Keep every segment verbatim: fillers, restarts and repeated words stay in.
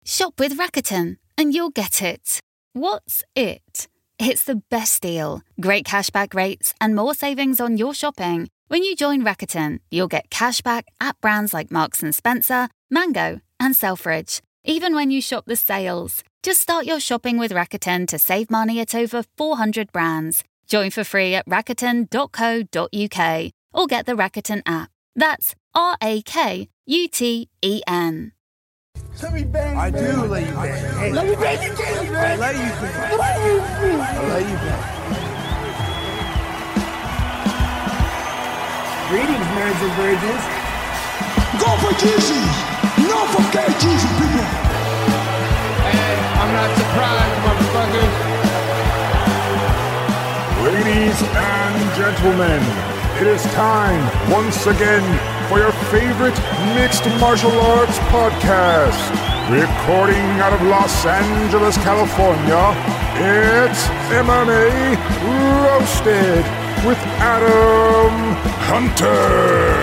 Shop with Rakuten and you'll get it. What's it? It's the best deal. Great cashback rates and more savings on your shopping. When you join Rakuten, you'll get cashback at brands like Marks and Spencer, Mango, and Selfridge, even when you shop the sales. Just start your shopping with Rakuten to save money at over four hundred brands. Join for free at rakuten dot co dot uk or get the Rakuten app. That's R A K U T E N. Let me bang, I man. do let you bang. Hey, let me bang again, man. I let you bang. I let you bang. Greetings, marrieds and virgins. Go for Jesus. No for K Jesus, people. Hey, I'm not surprised, motherfuckers. Ladies and gentlemen, it is time once again for your favorite mixed martial arts podcast. Recording out of Los Angeles, California, it's M M A Roasted with Adam Hunter.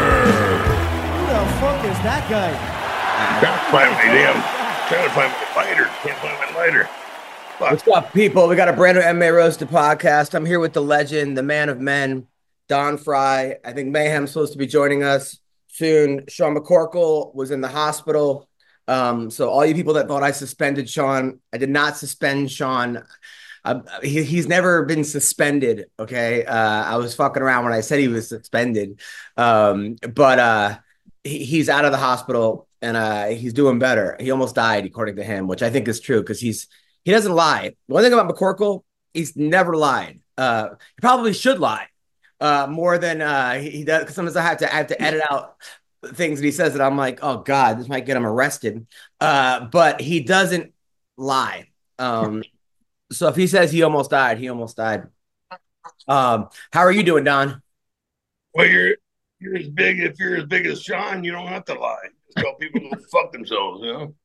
Who the fuck is that guy? Trying to find my damn, trying to find my lighter. Can't find my lighter. Fuck. What's up, people? We got a brand new M M A Roasted podcast. I'm here with the legend, the man of men, Don Frye. I think Mayhem's supposed to be joining us soon. Sean McCorkle was in the hospital. Um, so all you people that thought I suspended Sean, I did not suspend Sean. Uh, he, he's never been suspended, okay? Uh, I was fucking around when I said he was suspended. Um, but uh, he, he's out of the hospital, and uh, he's doing better. He almost died, according to him, which I think is true, because he's he doesn't lie. One thing about McCorkle, he's never lied. Uh, he probably should lie. Uh, more than uh, he, he does. Because sometimes I have to I have to edit out things that he says that I'm like, oh God, this might get him arrested. Uh, but he doesn't lie. Um, so if he says he almost died, he almost died. Um, how are you doing, Don? Well, you're you're as big. If you're as big as Sean, you don't have to lie. Just tell people to fuck themselves. You know.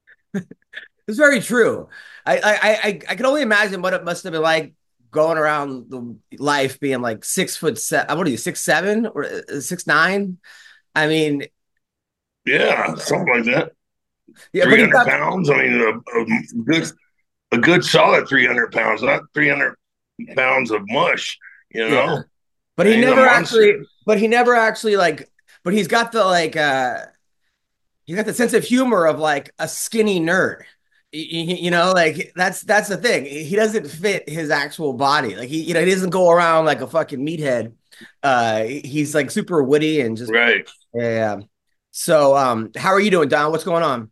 It's very true. I I I I can only imagine what it must have been like going around the life being like six foot seven. What are you, six seven or six nine? I mean, yeah, something like that. Yeah, three hundred got, pounds. I mean, a, a good, a good solid three hundred pounds, not three hundred pounds of mush. You know, yeah. But he never actually. But he never actually like. But he's got the like. uh He's got the sense of humor of like a skinny nerd. You, you know, like that's that's the thing. He doesn't fit his actual body. Like he, you know, he doesn't go around like a fucking meathead. Uh, he's like super witty and just right. Yeah. So, um, how are you doing, Don? What's going on?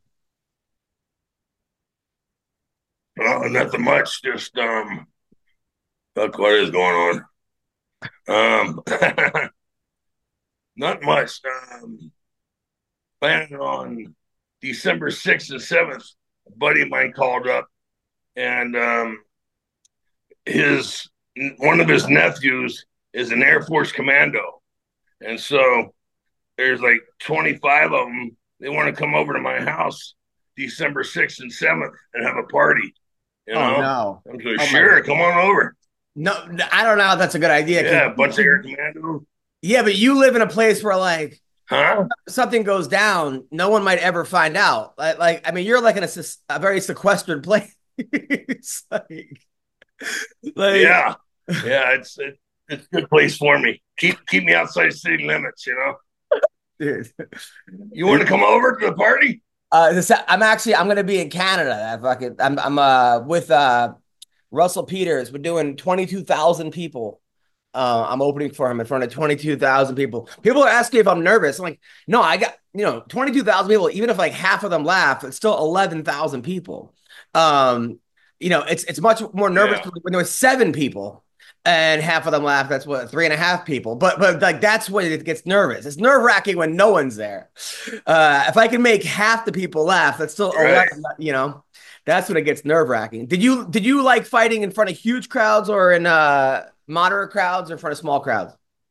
Well, nothing much. Just um, look what is going on. Um, not much. Um, planning on December sixth and seventh. A buddy of mine called up, and um, his one of his nephews is an Air Force commando, and so there's like twenty-five of them. They want to come over to my house December sixth and seventh and have a party. You know? Oh no! I'm like, oh, sure, come on over. No, I don't know if that's a good idea. Yeah, a bunch of Air Commando. Yeah, but you live in a place where like. Huh? Something goes down, no one might ever find out. Like, like I mean, you're like in a, a very sequestered place. like, like, yeah, yeah, it's it, it's a good place for me. Keep keep me outside city limits, you know. Dude. You want to come over to the party? Uh, this, I'm actually I'm gonna be in Canada. I fucking I'm I'm uh with uh Russell Peters. We're doing twenty-two thousand people. Uh, I'm opening for him in front of twenty-two thousand people. People are asking if I'm nervous. I'm like, no, I got, you know, twenty-two thousand people. Even if like half of them laugh, it's still eleven thousand people. Um, you know, it's it's much more nervous yeah. when there was seven people and half of them laugh. That's what, three and a half people. But but like that's when it gets nervous. It's nerve wracking when no one's there. Uh, if I can make half the people laugh, that's still right. eleven, you know. That's when it gets nerve wracking. Did you did you like fighting in front of huge crowds or in uh? moderate crowds or in front of small crowds?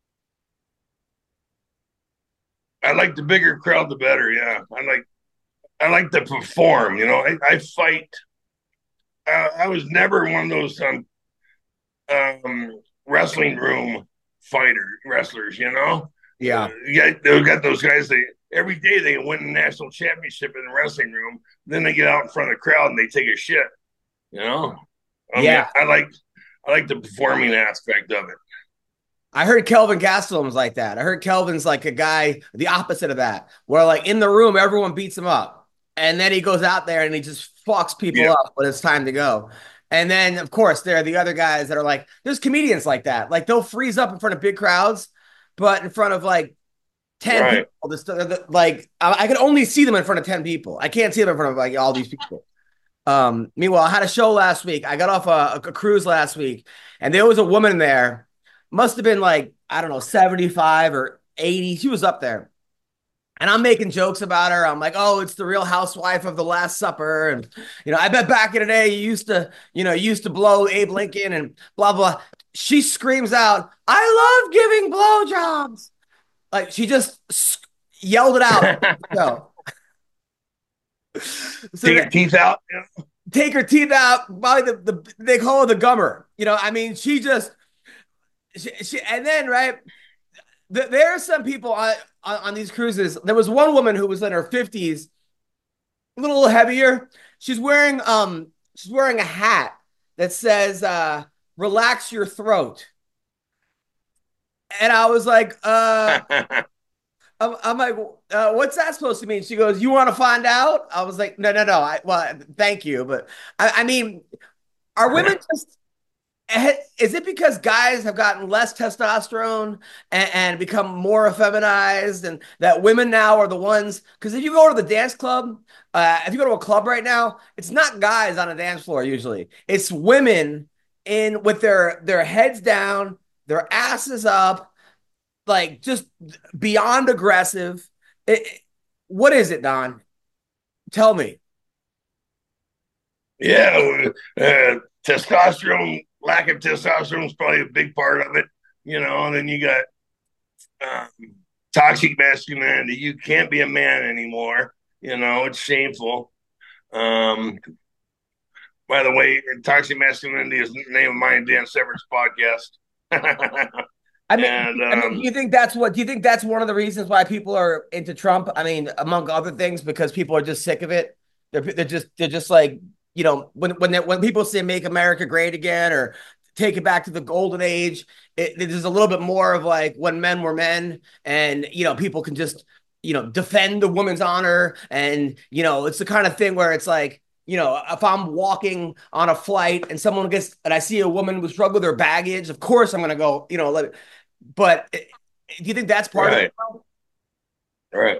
I like the bigger crowd, the better. Yeah, I like, I like to perform. You know, I, I fight. Uh, I was never one of those um, um, wrestling room fighter wrestlers. You know, yeah. Uh, you got, they got those guys. They every day they win the national championship in the wrestling room. Then they get out in front of the crowd and they take a shit. You know, I yeah, mean, I like I like the performing aspect of it. I heard Kelvin Gastelum was like that. I heard Kelvin's like a guy, the opposite of that, where like in the room, everyone beats him up. And then he goes out there and he just fucks people yeah. up when it's time to go. And then, of course, there are the other guys that are like, there's comedians like that. Like they'll freeze up in front of big crowds, but in front of like ten right. people, this, like I, I can only see them in front of ten people. I can't see them in front of like all these people. Um, meanwhile, I had a show last week. I got off a, a cruise last week and there was a woman there. Must have been like, I don't know, seventy-five or eighty. She was up there. And I'm making jokes about her. I'm like, oh, it's the Real Housewife of the Last Supper. And, you know, I bet back in the day, you used to, you know, you used to blow Abe Lincoln and blah, blah. She screams out, I love giving blowjobs. Like, she just yelled it out. So, so take her teeth out. Take her teeth out. By the, the, they call her the gummer. You know, I mean, she just, She, she, and then, right, th- there are some people on, on, on these cruises. There was one woman who was in her fifties, a little heavier. She's wearing um, she's wearing a hat that says uh, "Relax your throat," and I was like, uh, I'm, I'm like, uh, what's that supposed to mean? She goes, "You want to find out?" I was like, no, no, no. I, well, thank you, but I, I mean, are women just? Is it because guys have gotten less testosterone and, and become more effeminized, and that women now are the ones? Because if you go to the dance club, uh, if you go to a club right now, it's not guys on a dance floor usually. It's women in with their their heads down, their asses up, like just beyond aggressive. It, what is it, Don? Tell me. Yeah, uh, testosterone. Lack of testosterone is probably a big part of it, you know. And then you got um, toxic masculinity. You can't be a man anymore. You know, it's shameful. Um, by the way, toxic masculinity is the name of my and Dan Severan's podcast. I mean, and, um, I mean, do you think that's what? Do you think that's one of the reasons why people are into Trump? I mean, among other things, because people are just sick of it. They're they're just they're just like. You know, when when when people say "Make America Great Again" or "Take it back to the golden age," it, there's a little bit more of like when men were men, and you know, people can just you know defend the woman's honor, and you know, it's the kind of thing where it's like, you know, if I'm walking on a flight and someone gets and I see a woman who struggle with her baggage, of course I'm gonna go, you know, let it, but do you think that's part right. of it? Right.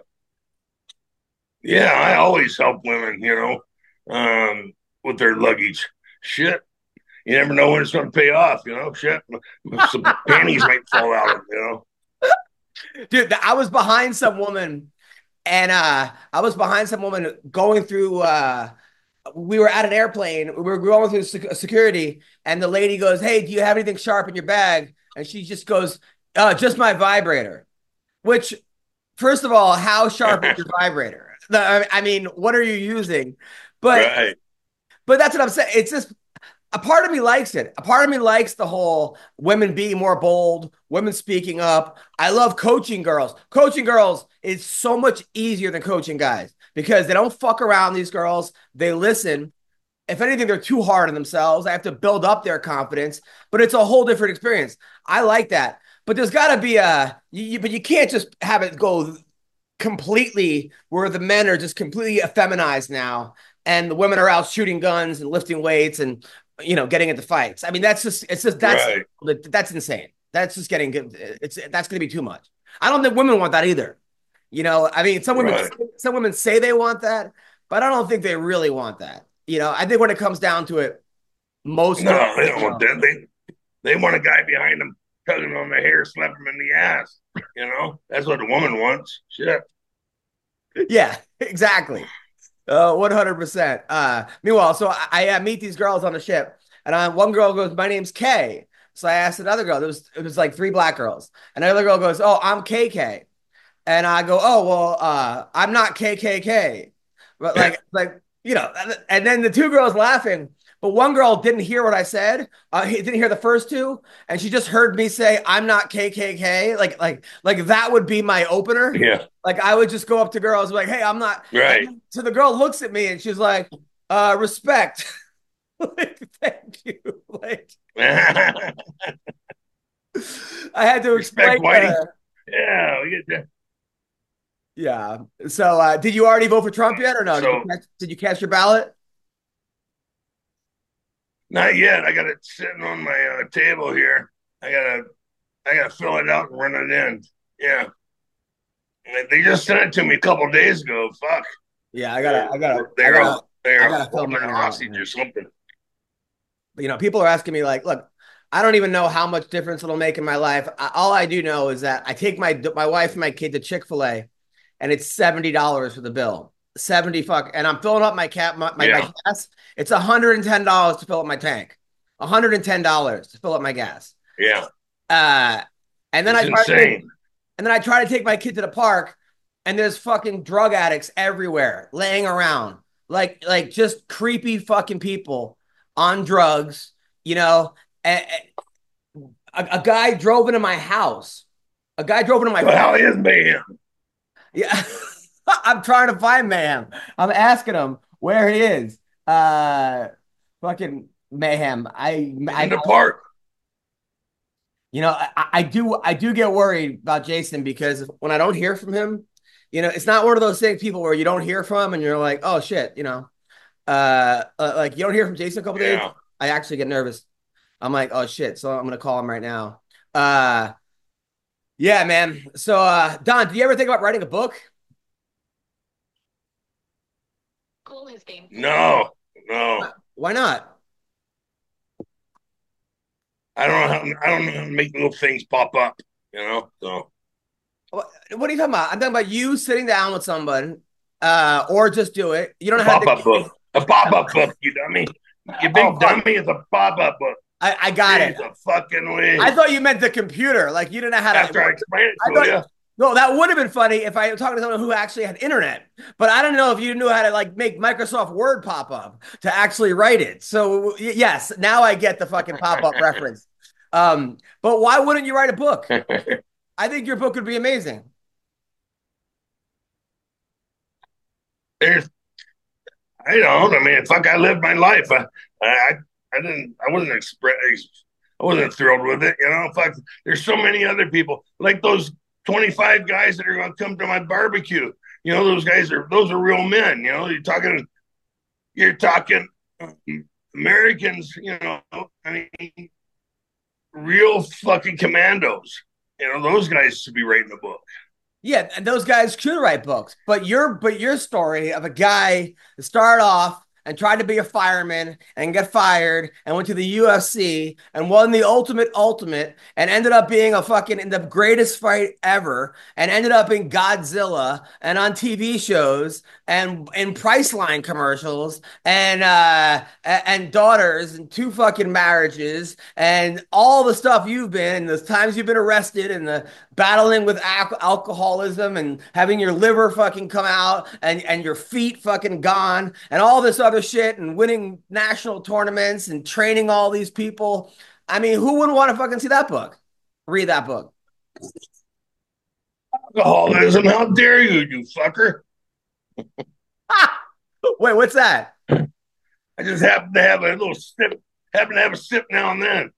Yeah, I always help women, you know. Um, with their luggage. Shit. You never know when it's going to pay off, you know? Shit. Some panties might fall out, you know? Dude, I was behind some woman and uh, I was behind some woman going through, uh, we were at an airplane. We were going through security and the lady goes, hey, do you have anything sharp in your bag? And she just goes, uh, just my vibrator. Which, first of all, how sharp is your vibrator? I mean, what are you using? But right. But that's what I'm saying. It's just a part of me likes it. A part of me likes the whole women being more bold, women speaking up. I love coaching girls. Coaching girls is so much easier than coaching guys because they don't fuck around these girls. They listen. If anything, they're too hard on themselves. I have to build up their confidence, but it's a whole different experience. I like that. But there's got to be a, you, but you can't just have it go completely where the men are just completely effeminized now. And the women are out shooting guns and lifting weights and, you know, getting into fights. I mean, that's just, it's just, that's, right. that's insane. That's just getting, it's, that's going to be too much. I don't think women want that either. You know, I mean, some women, right. some women say they want that, but I don't think they really want that. You know, I think when it comes down to it, most. No, women, they don't want that. They, they want a guy behind them, tugging on the hair, slapping him in the ass. You know, that's what the woman wants. Shit. Yeah, exactly. Uh, one hundred percent. Uh, meanwhile, so I, I uh, meet these girls on the ship, and I, one girl goes, "My name's Kay." So I asked another girl. It was it was like three black girls, and another girl goes, "Oh, I'm K K," and I go, "Oh, well, uh, I'm not K K K," but like like you know, and then the two girls laughing, But one girl didn't hear what I said. Uh, he didn't hear the first two, and she just heard me say, "I'm not K K K." Like, like, like that would be my opener. Yeah. Like I would just go up to girls like, "Hey, I'm not." Right. So the girl looks at me and she's like, uh, "Respect." Like, thank you. Like, I had to Respect, explain. Whitey. To Yeah, we get that. Yeah. So, uh, did you already vote for Trump yet, or no? So, did, you catch, did you cast your ballot? Not yet. I got it sitting on my uh, table here. I gotta, I gotta fill it out and run it in. Yeah. They just sent it to me a couple days ago. Fuck. Yeah, I gotta, I gotta, they're I gotta, they're I gotta fill mine out. hostage or something. You know, people are asking me like, look, I don't even know how much difference it'll make in my life. I, all I do know is that I take my my wife and my kid to Chick-fil-A, and it's seventy dollars for the bill. seventy fuck, and I'm filling up my cap, my, my, yeah. my gas. It's one hundred ten dollars to fill up my tank. one hundred ten dollars to fill up my gas. Yeah. Uh, and then it's I try insane. To take, and then I try to take my kid to the park, and there's fucking drug addicts everywhere laying around, like like just creepy fucking people on drugs. You know, a, a, a guy drove into my house. A guy drove into my well, house. How is Mayhem? Yeah. I'm trying to find Mayhem. I'm asking him where he is. Uh, fucking Mayhem. I, I in the park. You know, I, I do. I do get worried about Jason because when I don't hear from him, you know, it's not one of those things people where you don't hear from him and you're like, oh shit, you know, uh, uh like you don't hear from Jason a couple yeah. days. I actually get nervous. I'm like, oh shit. So I'm gonna call him right now. Uh, yeah, man. So, uh, Don, do you ever think about writing a book? No, no. Why not? I don't know how. I don't know how to make little things pop up. You know. So. What, what are you talking about? I'm talking about you sitting down with someone, uh, or just do it. You don't a have pop-up to. book. A pop-up book. You dummy. You big oh, dummy is a pop-up book. I, I got Jeez, it. A fucking way. I thought you meant the computer. Like you didn't know how to. After I explained it to thought, you. No, that would have been funny if I was talking to someone who actually had internet. But I don't know if you knew how to like make Microsoft Word pop up to actually write it. So yes, now I get the fucking pop-up reference. Um, but why wouldn't you write a book? I think your book would be amazing. There's, I don't. I mean, fuck. I lived my life. I, I, I didn't. I wasn't express. I wasn't thrilled with it. You know, fuck. There's so many other people like those twenty-five guys that are going to come to my barbecue. You know, those guys are those are real men. You know, you're talking. You're talking Americans. You know, I mean, real fucking commandos. You know, those guys should be writing a book. Yeah, and those guys should write books. But your but your story of a guy that started off and tried to be a fireman and got fired and went to the U F C and won the ultimate ultimate and ended up being a fucking in the greatest fight ever and ended up in Godzilla and on T V shows and in Priceline commercials and uh and daughters and two fucking marriages and all the stuff you've been, the times you've been arrested and the battling with al- alcoholism and having your liver fucking come out and, and your feet fucking gone and all this other shit and winning national tournaments and training all these people. I mean, who wouldn't want to fucking see that book? Read that book. Alcoholism, how dare you, you fucker. Ah! Wait, what's that? I just happen to have a little sip, happen to have a sip now and then.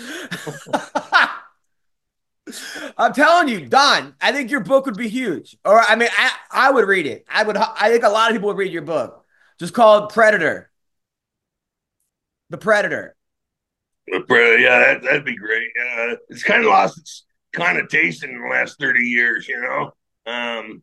I'm telling you, Don, I think your book would be huge. Or, I mean, I, I would read it. I would. I think a lot of people would read your book. Just call it Predator. The Predator. The Predator, yeah, that, that'd be great. Uh, it's kind of lost its connotation in the last thirty years, you know? Um,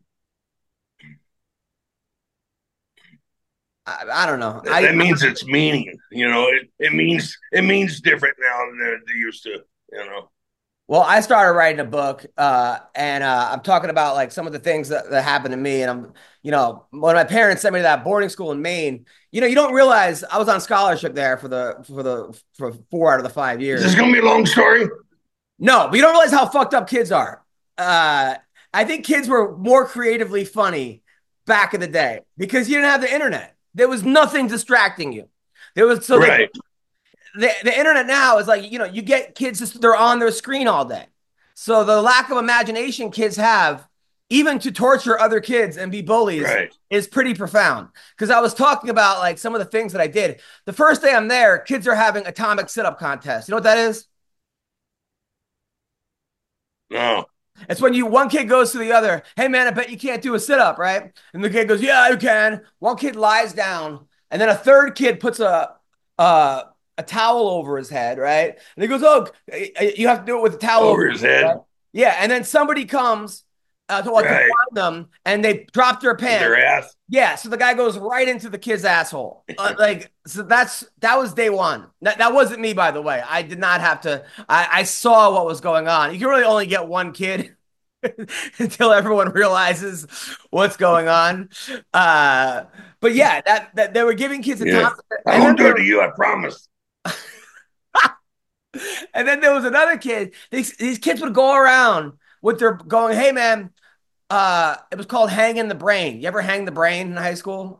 I, I don't know. That, I, that means it's meaning, you know? It, it means it means different now than it used to, you know? Well, I started writing a book, uh, and uh, I'm talking about like some of the things that, that happened to me. And I'm, you know, when my parents sent me to that boarding school in Maine, you know, you don't realize I was on scholarship there for the for the for four out of the five years. Is this gonna be a long story? No, but you don't realize how fucked up kids are. Uh, I think kids were more creatively funny back in the day because you didn't have the internet. There was nothing distracting you. There was so right. the, the internet now is like, you know, you get kids, just, they're on their screen all day. So the lack of imagination kids have, even to torture other kids and be bullies, right. is pretty profound. Because I was talking about like some of the things that I did. The first day I'm there, kids are having atomic sit-up contests. You know what that is? No. It's when you one kid goes to the other, hey man, I bet you can't do a sit-up, right? And the kid goes, yeah, I can. One kid lies down, and then a third kid puts a uh, a towel over his head, right? And he goes, oh, you have to do it with a towel over, over his head. Right? Yeah, and then somebody comes uh, to, like, right. to find them, and they drop their pants. Their ass. Yeah, so the guy goes right into the kid's asshole. Uh, like, so that's that was day one. That, that wasn't me, by the way. I did not have to. I, I saw what was going on. You can really only get one kid until everyone realizes what's going on. Uh, but yeah, that, that they were giving kids a yeah. time. I won't do it to you, I promise. And then there was another kid. These, these kids would go around with their going, hey man, uh, it was called hanging the brain. You ever hang the brain in high school?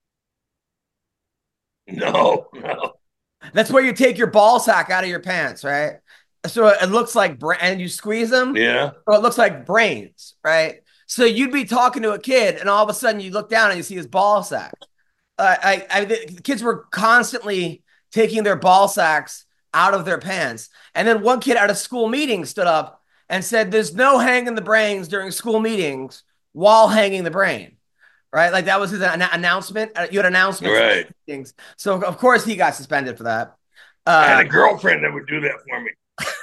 No, no. That's where you take your ball sack out of your pants, right? So it looks like, bra- and you squeeze them. Yeah. So it looks like brains, right? So you'd be talking to a kid, and all of a sudden you look down and you see his ball sack. Uh, I, I, the kids were constantly taking their ball sacks out of their pants. And then one kid at a school meeting stood up and said, there's no hanging the brains during school meetings while hanging the brain, right? Like that was his an- announcement. You had announcements. Right. Things. So of course he got suspended for that. Uh, I had a girlfriend that would do that for me.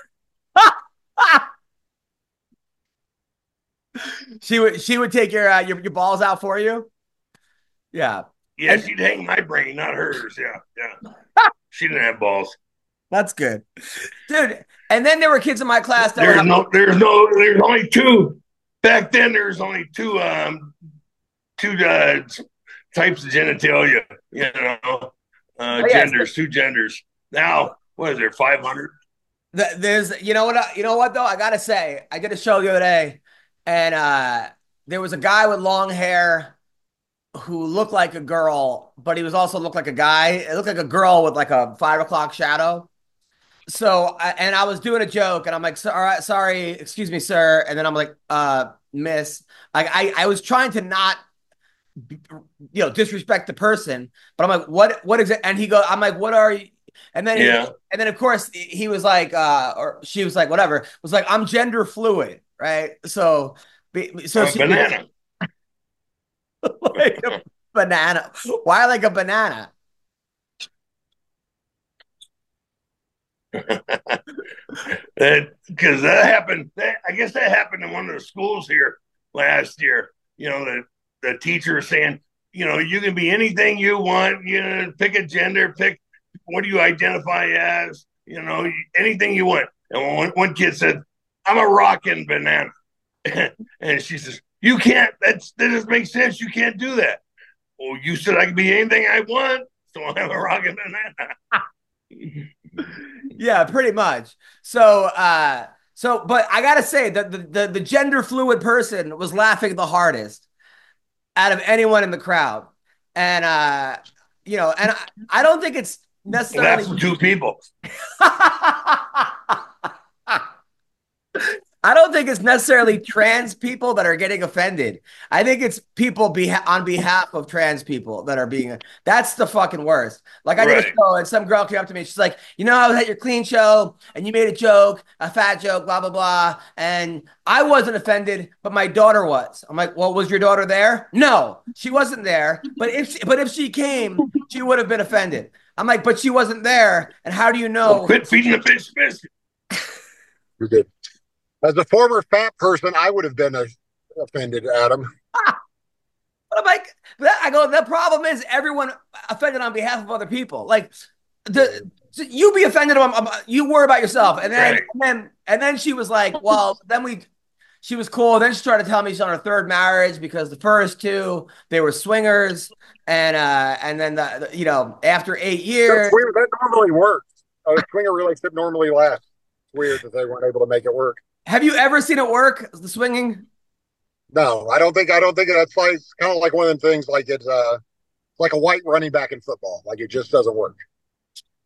she would, she would take your, uh, your, your balls out for you. Yeah. Yeah. And- she'd hang my brain, not hers. Yeah. Yeah. She didn't have balls. That's good, dude. And then there were kids in my class that there's were no, there's no, there's only two. Back then, there's only two, um, two uh, types of genitalia. You know, uh, oh, yeah, genders, two genders. Now, what is there? Five hundred. There's, you know what, you know what though. I gotta say, I did a show the other day, and uh, there was a guy with long hair who looked like a girl, but he was also looked like a guy. It looked like a girl with like a five o'clock shadow. So, and I was doing a joke, and I'm like, sorry, sorry, excuse me, sir. And then I'm like, uh, miss, like, I, I was trying to not, you know, disrespect the person, but I'm like, what, what is it? And he goes, I'm like, what are you? And then, yeah. he, and then of course he was like, uh, or she was like, whatever, was like, I'm gender fluid. Right. So, so a she banana. Was, like a banana. Why like a banana? Because that happened. That, I guess that happened in one of the schools here last year. You know, the the teacher saying, you know, you can be anything you want. You know, pick a gender, pick what do you identify as. You know, anything you want. And one, one kid said, "I'm a rockin' banana," and she says, "You can't. That's that doesn't make sense. You can't do that." Well, you said I can be anything I want, so I'm a rockin' banana. Yeah, pretty much. So, uh, so, but I gotta say that the, the the gender fluid person was laughing the hardest out of anyone in the crowd, and uh, you know, and I, I don't think it's necessarily well, that's two people. I don't think it's necessarily trans people that are getting offended. I think it's people be on behalf of trans people that are being, that's the fucking worst. Like I right. did a show and some girl came up to me. She's like, you know, I was at your clean show and you made a joke, a fat joke, blah, blah, blah. And I wasn't offended, but my daughter was. I'm like, well, was your daughter there? No, she wasn't there. But if she, but if she came, she would have been offended. I'm like, but she wasn't there. And how do you know? Well, quit feeding the fish biscuit. You're good. As a former fat person, I would have been offended, Adam. Ah, but I'm like, I go, the problem is everyone offended on behalf of other people. Like, the you be offended, on, you worry about yourself. And then, right. and then, and then she was like, well, then we, she was cool. Then she started to tell me she's on her third marriage because the first two, they were swingers. And, uh, and then, the, the you know, after eight years. That, that normally works. A swinger relationship normally lasts. It's weird that they weren't able to make it work. Have you ever seen it work, the swinging? No, I don't think, I don't think that's like, it's kind of like one of them things like it's uh, like a white running back in football. Like it just doesn't work.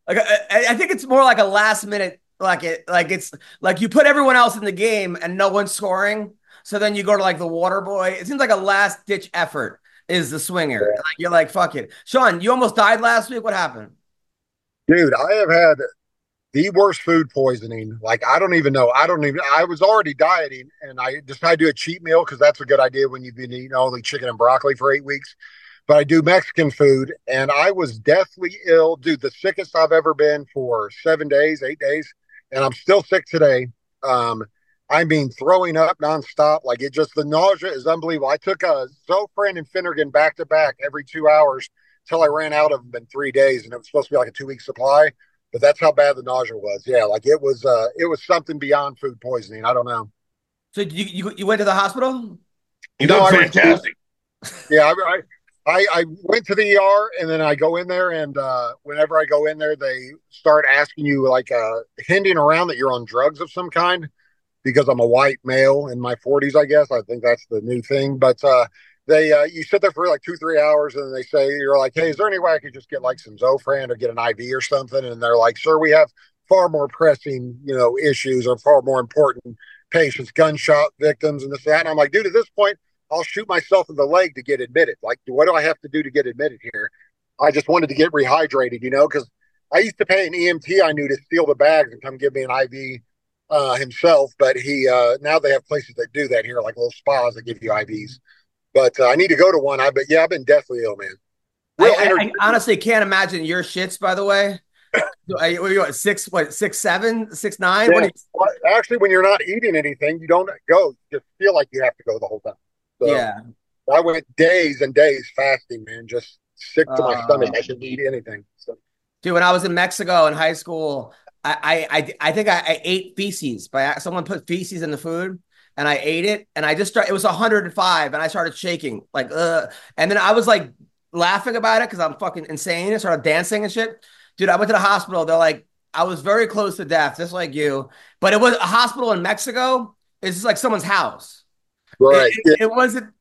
Like I, I think it's more like a last minute, like it, like it's like you put everyone else in the game and no one's scoring. So then you go to like the water boy. It seems like a last ditch effort is the swinger. Yeah. Like you're like, fuck it. Sean, you almost died last week. What happened? Dude, I have had the worst food poisoning. Like, I don't even know. I don't even, I was already dieting and I decided to do a cheat meal because that's a good idea when you've been eating only chicken and broccoli for eight weeks. But I do Mexican food and I was deathly ill, dude, the sickest I've ever been for seven days, eight days. And I'm still sick today. Um, I mean, throwing up nonstop. Like it just, the nausea is unbelievable. I took a Zofran and Finnegan back to back every two hours until I ran out of them in three days. And it was supposed to be like a two week supply. But that's how bad the nausea was. Yeah, like it was uh it was something beyond food poisoning. I don't know. So you you, you went to the hospital? You No, look I was- fantastic. Yeah, I, I I went to the E R and then I go in there and uh whenever I go in there they start asking you like uh hinting around that you're on drugs of some kind because I'm a white male in my forties, I guess. I think that's the new thing. But uh they uh you sit there for like two, three hours and then they say you're like, hey, is there any way I could just get like some Zofran or get an I V or something? And they're like, sir, we have far more pressing, you know, issues or far more important patients, gunshot victims and this and that. And I'm like, dude, at this point, I'll shoot myself in the leg to get admitted. Like, what do I have to do to get admitted here? I just wanted to get rehydrated, you know, because I used to pay an E M T I knew to steal the bags and come give me an I V uh, himself. But he uh, now they have places that do that here, like little spas that give you I Vs. But uh, I need to go to one. I but yeah, I've been deathly ill, man. Real I, I, energy. I honestly can't imagine your shits. By the way, what are you what, six? What six seven, six nine? Yeah. What are you, Well, actually, when you're not eating anything, you don't go. You just feel like you have to go the whole time. So yeah. I went days and days fasting, man, just sick to my Uh, stomach. I shouldn't eat anything. So. Dude, when I was in Mexico in high school, I I I, I think I, I ate feces. By someone put feces in the food, and I ate it, and I just started. It was one hundred five, and I started shaking like, uh, and then I was like laughing about it because I'm fucking insane. I started dancing and shit. Dude, I went to the hospital. They're like, I was very close to death, just like you. But it was a hospital in Mexico. It's just like someone's house. Right. It, it, it wasn't.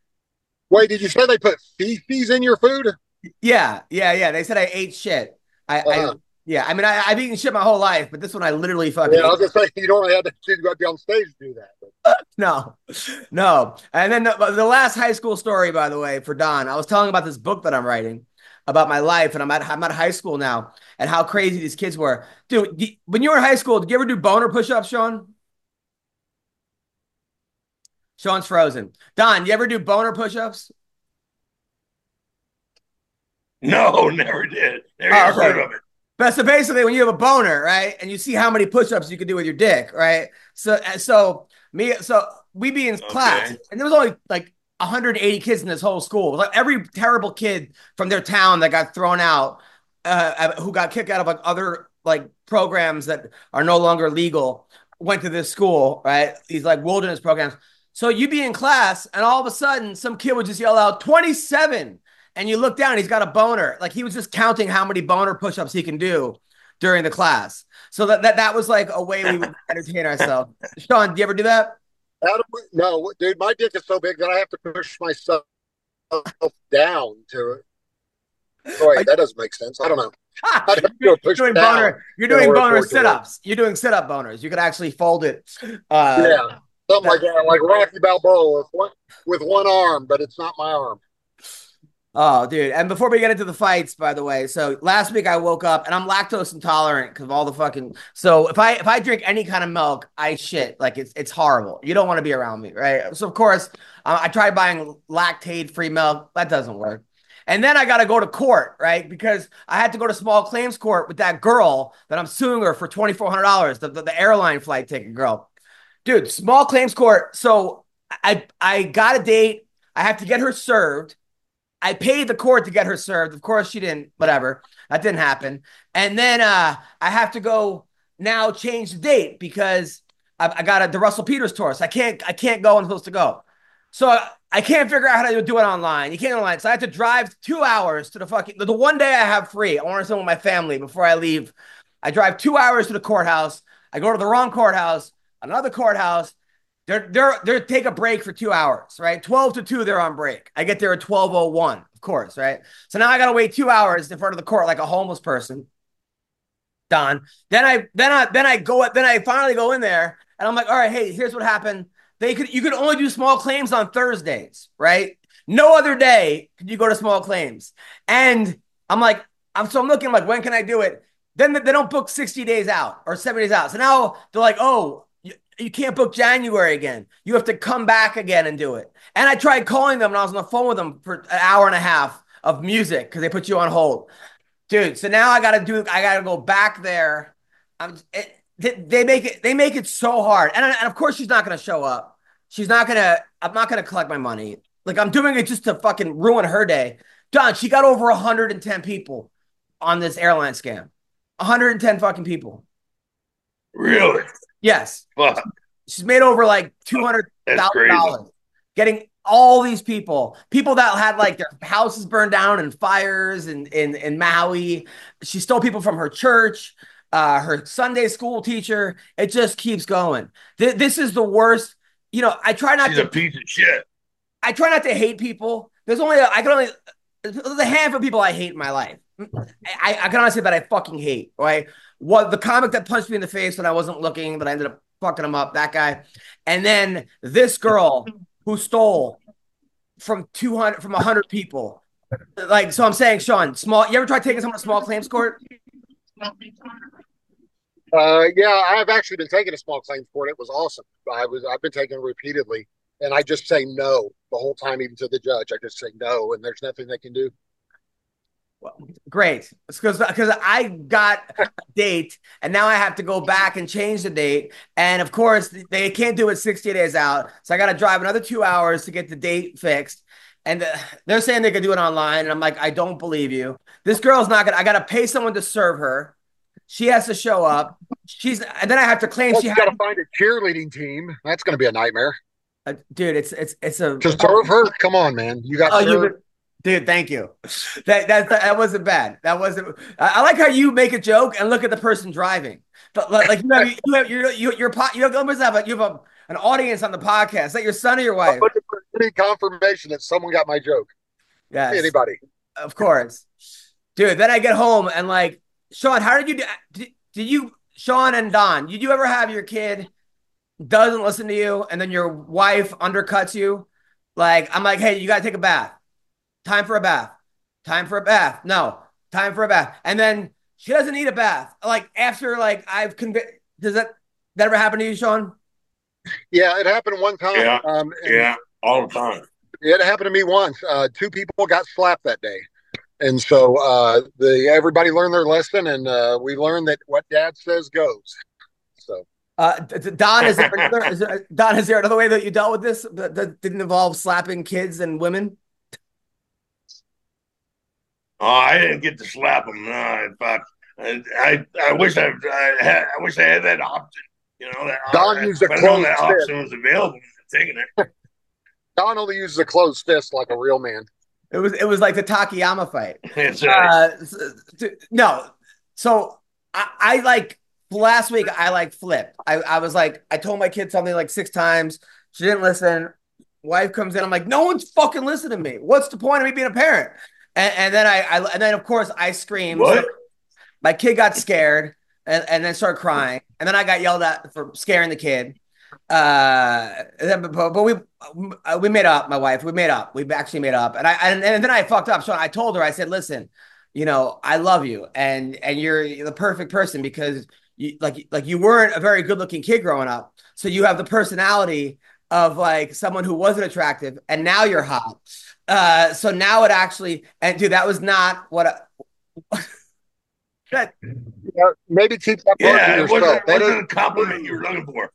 Wait, did you say they put feces in your food? Yeah, yeah, yeah. They said I ate shit. I, Uh-huh. I yeah. I mean, I, I've eaten shit my whole life, but this one I literally fucking. Yeah, I was gonna say you don't have to go be on stage to do that. But. No, no. And then the, the last high school story, by the way, for Don, I was telling about this book that I'm writing about my life, and I'm at I'm at high school now, and how crazy these kids were. Dude, when you were in high school, did you ever do boner push-ups, Sean? Sean's frozen. Don, you ever do boner push-ups? No, never did. Never Oh, even okay. heard of it. But so basically, when you have a boner, right, and you see how many push-ups you can do with your dick, right? So, so me, so we be in Okay. class, and there was only like one hundred eighty kids in this whole school. It was like every terrible kid from their town that got thrown out, uh, who got kicked out of like other like programs that are no longer legal, went to this school, right? These like wilderness programs. So you'd be in class, and all of a sudden, some kid would just yell out twenty-seven. And you look down, he's got a boner. Like he was just counting how many boner push-ups he can do during the class. So that that, that was like a way we would entertain ourselves. Sean, do you ever do that? How do we, no, dude, my dick is so big that I have to push myself down to it. Oh, wait, that doesn't make sense. I don't know. I'd have to you're push doing down boner. You're in doing order boner for it to work. sit-ups. You're doing sit-up boners. You could actually fold it. Uh, Yeah, something like that, like Rocky Balboa with one, with one arm, but it's not my arm. Oh, dude. And before we get into the fights, by the way, so last week I woke up and I'm lactose intolerant because of all the fucking. So if I if I drink any kind of milk, I shit. Like it's it's horrible. You don't want to be around me, right? So of course, uh, I tried buying lactate-free milk. That doesn't work. And then I got to go to court, right? Because I had to go to small claims court with that girl that I'm suing her for twenty-four hundred dollars, the, the, the airline flight ticket girl. Dude, small claims court. So I I got a date. I have to get her served. I paid the court to get her served. Of course, she didn't, whatever. That didn't happen. And then uh, I have to go now change the date because I, I got a, the Russell Peters tour. So I can't, I can't go. I'm supposed to go. So I, I can't figure out how to do it online. You can't online. So I have to drive two hours to the fucking, the one day I have free. I want to spend with my family before I leave. I drive two hours to the courthouse. I go to the wrong courthouse, another courthouse. They're they're they're take a break for two hours, right? twelve to two, they're on break. I get there at twelve oh one, of course, right? So now I gotta wait two hours in front of the court like a homeless person. Don. Then I then I then I go then I finally go in there and I'm like, all right, hey, here's what happened. They could you could only do small claims on Thursdays, right? No other day could you go to small claims. And I'm like, I'm so I'm looking like, when can I do it? Then they don't book sixty days out or seventy days out. So now they're like, oh, you, you can't book January again. You have to come back again and do it. And I tried calling them and I was on the phone with them for an hour and a half of music because they put you on hold. Dude, so now I gotta do I gotta go back there. I'm it, they make it they make it so hard. And, and of course she's not gonna show up. She's not gonna, I'm not gonna collect my money. Like, I'm doing it just to fucking ruin her day. Don, she got over one hundred ten people on this airline scam. one hundred ten fucking people. Really? Yes. Fuck. She's made over like two hundred thousand dollars getting all these people, people that had like their houses burned down in fires in, in, in Maui. She stole people from her church, uh, her Sunday school teacher. It just keeps going. Th- this is the worst. You know, I try not She's to. a piece of shit. I try not to hate people. There's only, a, I can only, there's a handful of people I hate in my life. I, I can honestly say that I fucking hate, right? What the comic that punched me in the face when I wasn't looking, but I ended up fucking him up, that guy. And then this girl who stole from two hundred, from one hundred people. Like, so I'm saying, Sean, small, you ever try taking someone to small claims court? Uh, yeah, I've actually been taking a small claims court. It was awesome. I was, I've been taking it repeatedly, and I just say no the whole time, even to the judge. I just say no, and there's nothing they can do. Well, great. It's because because I got a date and now I have to go back and change the date. And of course, they can't do it sixty days out. So I got to drive another two hours to get the date fixed. And uh, they're saying they could do it online. And I'm like, I don't believe you. This girl's not going to, I got to pay someone to serve her. She has to show up. She's, and then I have to claim well, she you had got to find a cheerleading team. That's going to be a nightmare. Uh, dude, it's, it's, it's a. To serve her? Come on, man. You got oh, served. You Dude, thank you. That that that wasn't bad. That wasn't. I like how you make a joke and look at the person driving. But like you have you have you you you're you have almost have a, you have a, an audience on the podcast. Is that your son or your wife? Any confirmation that someone got my joke? Yes. Anybody? Of course, dude. Then I get home and like, Sean, how did you did, did you Sean and Don? Did you ever have your kid doesn't listen to you and then your wife undercuts you? Like, I'm like, hey, you gotta take a bath. Time for a bath. Time for a bath. No, time for a bath. And then she doesn't need a bath. Like after, like I've convinced. Does that that ever happen to you, Sean? Yeah, it happened one time. Yeah, um, yeah, all the time. It happened to me once. Uh, two people got slapped that day, and so uh, the everybody learned their lesson, and uh, we learned that what Dad says goes. So. Uh, Don, is there another, is there, Don, is there another way that you dealt with this that, that didn't involve slapping kids and women? Oh, I didn't get to slap him. No, in fact, I, I, I wish I, I, had, I wish I had that option. You know, that Don I, used a I know closed that fist. option was available. I'm taking it. Don only uses a closed fist like a real man. It was it was like the Takayama fight. That's right. Uh, no, so I, I like last week. I like flipped. I, I was like, I told my kid something like six times. She didn't listen. Wife comes in. I'm like, no one's fucking listening to me. What's the point of me being a parent? And, and then I, I, and then of course I screamed. What? My kid got scared and, and then started crying. And then I got yelled at for scaring the kid. Uh, but, but we we made up. My wife, we made up. We actually made up. And I and, and then I fucked up. So I told her. I said, listen, you know, I love you, and and you're the perfect person because you like like you weren't a very good looking kid growing up. So you have the personality of like someone who wasn't attractive, and now you're hot. Uh, so now it actually, and dude, that was not what. I, yeah, maybe keep that part Yeah, to it wasn't, yourself. That wasn't is- a compliment you were looking for.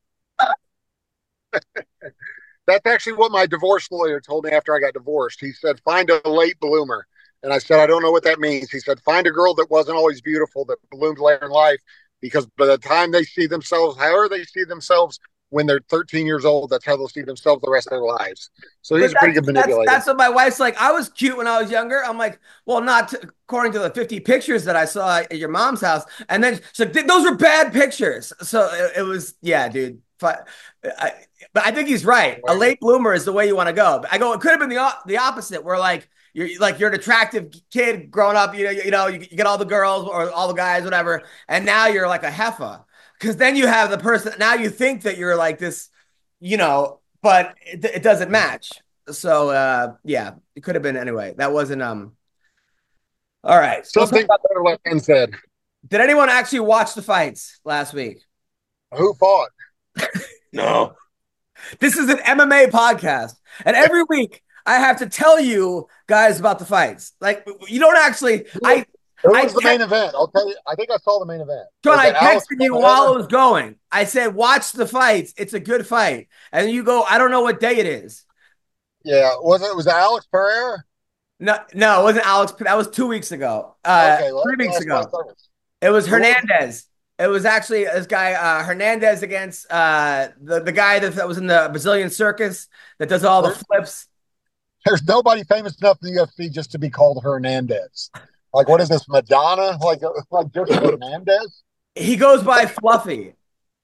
That's actually what my divorce lawyer told me after I got divorced. He said, find a late bloomer. And I said, I don't know what that means. He said, find a girl that wasn't always beautiful, that bloomed later in life, because by the time they see themselves, however they see themselves when they're thirteen years old, that's how they'll see themselves the rest of their lives. So he's a pretty good manipulator. That's, that's what my wife's like. I was cute when I was younger. I'm like, well, not to, according to the fifty pictures that I saw at your mom's house. And then she's like, those were bad pictures. So it, it was, yeah, dude. But I, but I think he's right. A late bloomer is the way you want to go. I go, it could have been the, the opposite where like you're like you're an attractive kid growing up. You know, you, you know, you, you get all the girls or all the guys, whatever, and now you're like a heifer because then you have the person. Now you think that you're like this, you know, but it, it doesn't match. So uh, yeah, it could have been anyway. That wasn't um. All right. So Something better left unsaid. did anyone actually watch the fights last week? Who fought? No. This is an M M A podcast, and every week I have to tell you guys about the fights. Like you don't actually. I. Who I was the te- main event? I'll tell you. I think I saw the main event. John, Was I it Alex texted you Pereira? while it was going. I said, "Watch the fights. It's a good fight." And you go, "I don't know what day it is." Yeah, was it? Was it Alex Pereira? No, no, it wasn't Alex. That was two weeks ago. Uh, Okay, well, three weeks that's what I ago. thought it was. It was Who was it? Hernandez. It was actually this guy uh, Hernandez against uh, the the guy that, that was in the Brazilian circus that does all the There- flips. There's nobody famous enough in the U F C just to be called Hernandez. Like, what is this, Madonna? Like, like just Hernandez? He goes by Fluffy.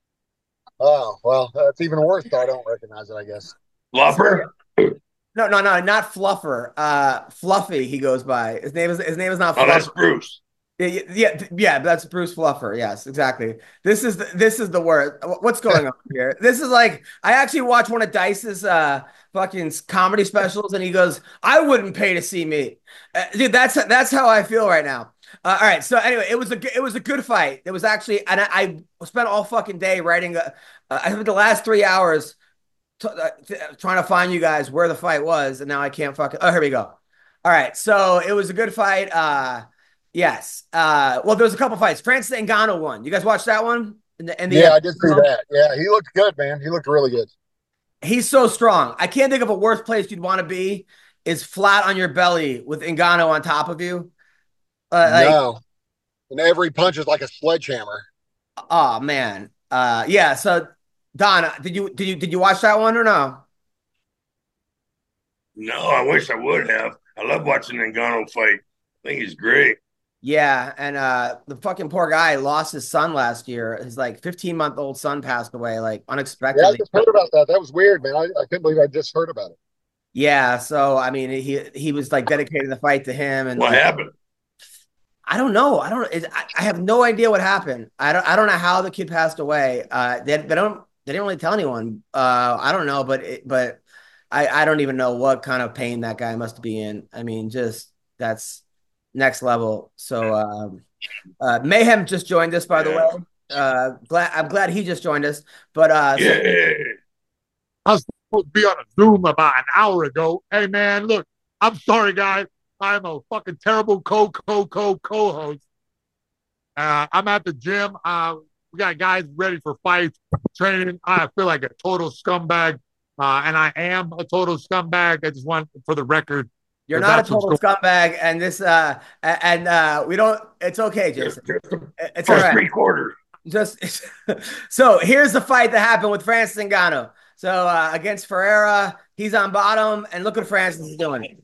Oh, well, that's even worse. So I don't recognize it, I guess. Fluffer? No, no, no, not Fluffer. Uh, Fluffy. He goes by. His name is his name is not Oh, Fluffer. that's Bruce. Yeah, yeah, yeah, that's Bruce Fluffer. Yes, exactly. This is the, this is the word. What's going on here? This is like I actually watched one of Dice's uh fucking comedy specials, and he goes, "I wouldn't pay to see me." Uh, dude, that's that's how I feel right now. Uh, all right, so anyway, it was a it was a good fight. It was actually, and I, I spent all fucking day writing. A, uh, I spent the last three hours t- uh, t- trying to find you guys where the fight was, and now I can't fucking. Oh, here we go. All right, so it was a good fight. Uh. Yes. Uh, well, there was a couple fights. Francis Ngannou won. You guys watched that one? In the, in the Yeah, I did see that. Yeah, he looked good, man. He looked really good. He's so strong. I can't think of a worse place you'd want to be is flat on your belly with Ngannou on top of you. Uh, like, no. And every punch is like a sledgehammer. oh man. Uh, yeah. So Don, did you did you did you watch that one or no? No, I wish I would have. I love watching Ngannou fight. I think he's great. Yeah, and uh, the fucking poor guy lost his son last year. His like fifteen month old son passed away like Yeah, I unexpectedly. just heard about that. That was weird, man. I, I couldn't believe I just heard about it. Yeah, so I mean, he he was like dedicating the fight to him, and What happened? I don't know. I don't. It, I, I have no idea what happened. I don't. I don't know how the kid passed away. Uh, they, they don't. They didn't really tell anyone. Uh, I don't know, but it, but I I don't even know what kind of pain that guy must be in. I mean, just that's next level. So um, uh, Mayhem just joined us, by the Yeah. way. Uh, glad I'm glad he just joined us. But uh, so- Yeah. I was supposed to be on a Zoom about an hour ago. Hey, man, look, I'm sorry, guys. I'm a fucking terrible co co co co host. Uh, I'm at the gym. Uh, we got guys ready for fights, training. I feel like a total scumbag, uh, and I am a total scumbag. I just want, for the record, you're But not a that's what's total scumbag, and this uh, a- and uh, we don't. It's okay, Just, Jason. just the It's all first right. three quarters. Just so here's the fight that happened with Francis Ngannou. So uh, against Ferreira, he's on bottom, and look what Francis is doing.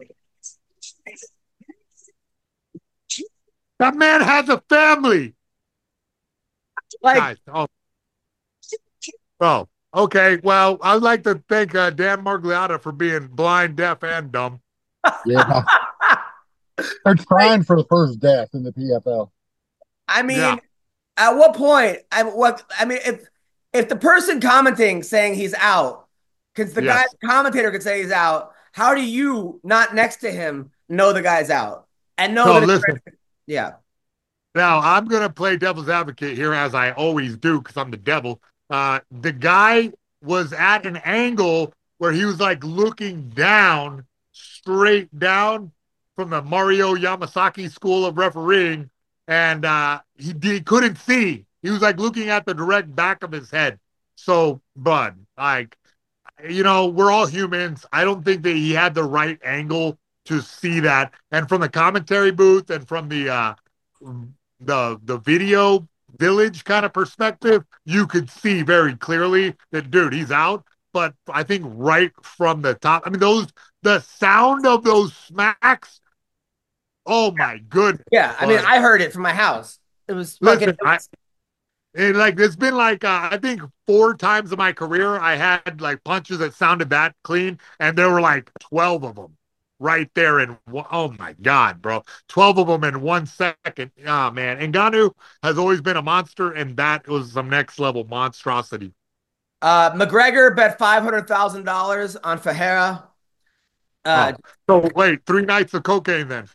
that man has a family. Like, Guys, oh. oh, okay. Well, I'd like to thank uh, Dan Margliotta for being blind, deaf, and dumb. Yeah. They're trying for the first death in the P F L. I mean, Yeah. at what point? I what? I mean, if if the person commenting saying he's out, because the Yes. guy commentator could say he's out, how do you not next to him know the guy's out and know No, that? It's, listen. yeah. Now, I'm going to play devil's advocate here, as I always do, because I'm the devil. Uh, the guy was at an angle where he was like looking down, straight down from the Mario Yamasaki School of Refereeing, and uh, he, he couldn't see. He was like looking at the direct back of his head. So, bud, like, you know, we're all humans. I don't think that he had the right angle to see that. And from the commentary booth and from the uh, the the video village kind of perspective, you could see very clearly that, dude, he's out. But I think right from the top, I mean, those the sound of those smacks. Oh my goodness! Yeah. I mean, But- I heard it from my house. It was fucking. Listen, I- And like it's been like uh, I think four times in my career I had like punches that sounded that clean, and there were like twelve of them. right there. And oh my God, bro. twelve of them in one second. Ah, man. Ngannou has always been a monster, and that was some next level monstrosity. Uh, McGregor bet five hundred thousand dollars on Ferreira. Uh, oh. So wait, three nights of cocaine then.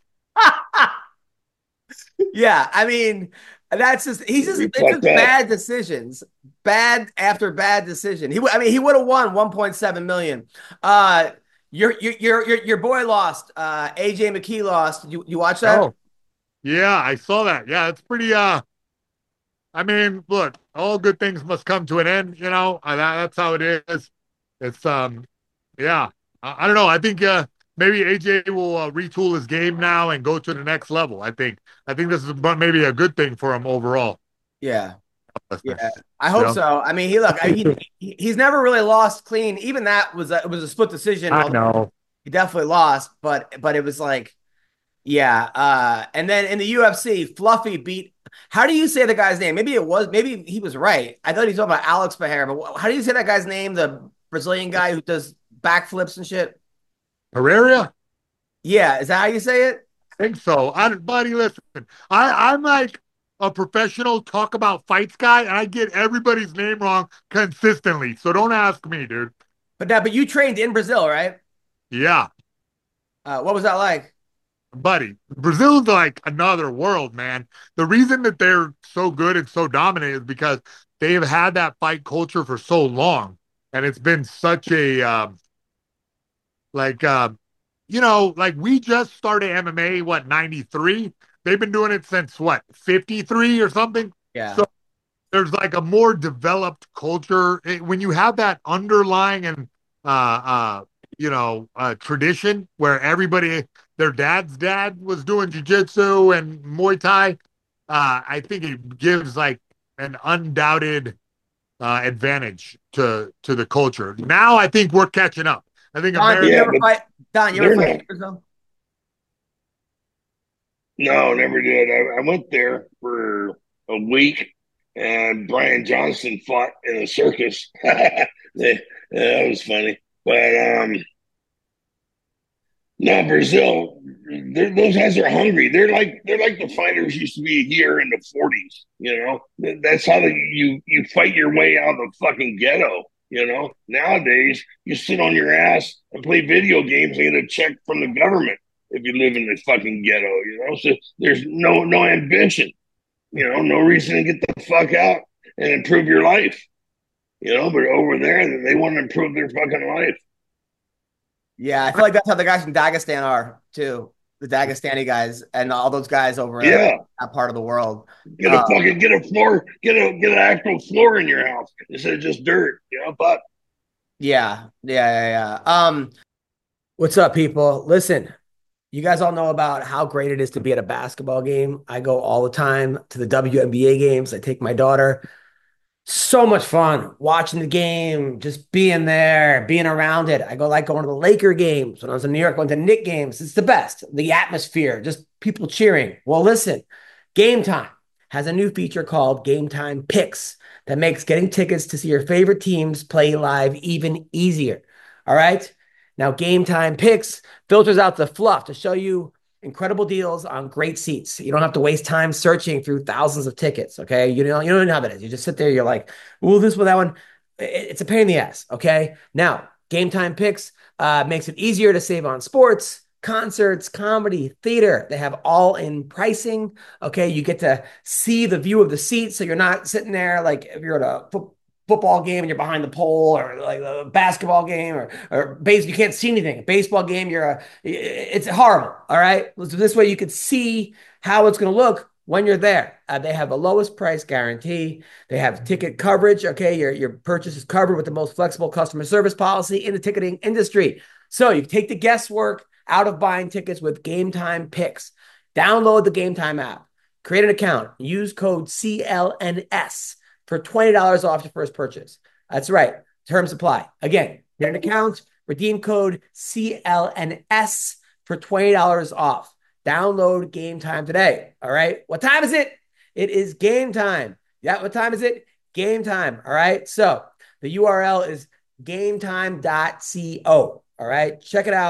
Yeah, I mean, that's just he's just it's just bad decisions, bad after bad decision. He, I mean, he would have won one point seven million. Uh, your your your your boy lost. Uh, A J McKee lost. You you watch that? Oh, yeah, I saw that. Yeah, it's pretty. Uh, I mean, look, all good things must come to an end. You know, uh, that, that's how it is. It's um, yeah. I, I don't know. I think uh, maybe A J will uh, retool his game now and go to the next level. I think. I think this is maybe a good thing for him overall. Yeah. Yeah, I hope yeah. so. I mean, he look, I mean, he, he's never really lost clean. Even that was a, it was a split decision. I know he definitely lost, but but it was like, yeah. Uh, and then in the U F C, Fluffy beat. How do you say the guy's name? Maybe it was, maybe he was right. I thought he was talking about Alex Pereira, but how do you say that guy's name? The Brazilian guy who does backflips and shit. Pereira. Yeah, is that how you say it? I think so. I, buddy, listen, I I'm like a professional talk about fights guy, and I get everybody's name wrong consistently. So don't ask me, dude. But that, but you trained in Brazil, right? Yeah. Uh, what was that like? Buddy, Brazil's like another world, man. The reason that they're so good and so dominant is because they've had that fight culture for so long, and it's been such a um, like uh, you know, like we just started M M A, what, ninety-three? They've been doing it since what, fifty-three or something? Yeah. So there's like a more developed culture. It, when you have that underlying and, uh, uh, you know, uh, tradition where everybody, their dad's dad was doing jiu-jitsu and Muay Thai, uh, I think it gives like an undoubted uh, advantage to, to the culture. Now I think we're catching up. I think Don, America. you ever fight, Don, you ever fight Brazil? No, never did. I, I went there for a week, and Brian Johnson fought in a circus. that, that was funny. But um, no, Brazil, those guys are hungry. They're like they're like the fighters used to be here in the forties. You know, that's how the, you you fight your way out of the fucking ghetto. You know, nowadays you sit on your ass and play video games and get a check from the government if you live in the fucking ghetto, you know? So there's no no ambition, you know, no reason to get the fuck out and improve your life, you know? But over there, they want to improve their fucking life. Yeah, I feel like that's how the guys from Dagestan are, too. The Dagestani guys and all those guys over in yeah. that part of the world. Get a uh, fucking, get a floor, get a, get an actual floor in your house instead of just dirt, you know? But yeah, yeah, yeah, yeah. Um, what's up, people? Listen. You guys all know about how great it is to be at a basketball game. I go all the time to the W N B A games. I take my daughter. So much fun watching the game, just being there, being around it. I go like going to the Laker games. When I was in New York, going to Knick games. It's the best. The atmosphere, just people cheering. Well, listen, Game Time has a new feature called Game Time Picks that makes getting tickets to see your favorite teams play live even easier. All right? Now, Game Time Picks filters out the fluff to show you incredible deals on great seats. You don't have to waste time searching through thousands of tickets, okay? You know, you don't know how that is. You just sit there, you're like, ooh, this one, that one. It's a pain in the ass, okay? Now, Game Time Picks uh, makes it easier to save on sports, concerts, comedy, theater. They have all-in pricing, okay? You get to see the view of the seat, so you're not sitting there like if you're at a football football game and you're behind the pole, or like a basketball game, or or base, you can't see anything. A baseball game, you're a, it's horrible. All right. So this way you could see how it's going to look when you're there. Uh, they have the lowest price guarantee. They have ticket coverage. Okay. Your, your purchase is covered with the most flexible customer service policy in the ticketing industry. So you take the guesswork out of buying tickets with Game Time Picks. Download the Game Time app, create an account, use code C L N S for twenty dollars off your first purchase. That's right. Terms apply. Again, get an account, redeem code C L N S for twenty dollars off. Download Game Time today. All right. What time is it? It is game time. Yeah. What time is it? Game time. All right. So the U R L is game time dot co. All right. Check it out.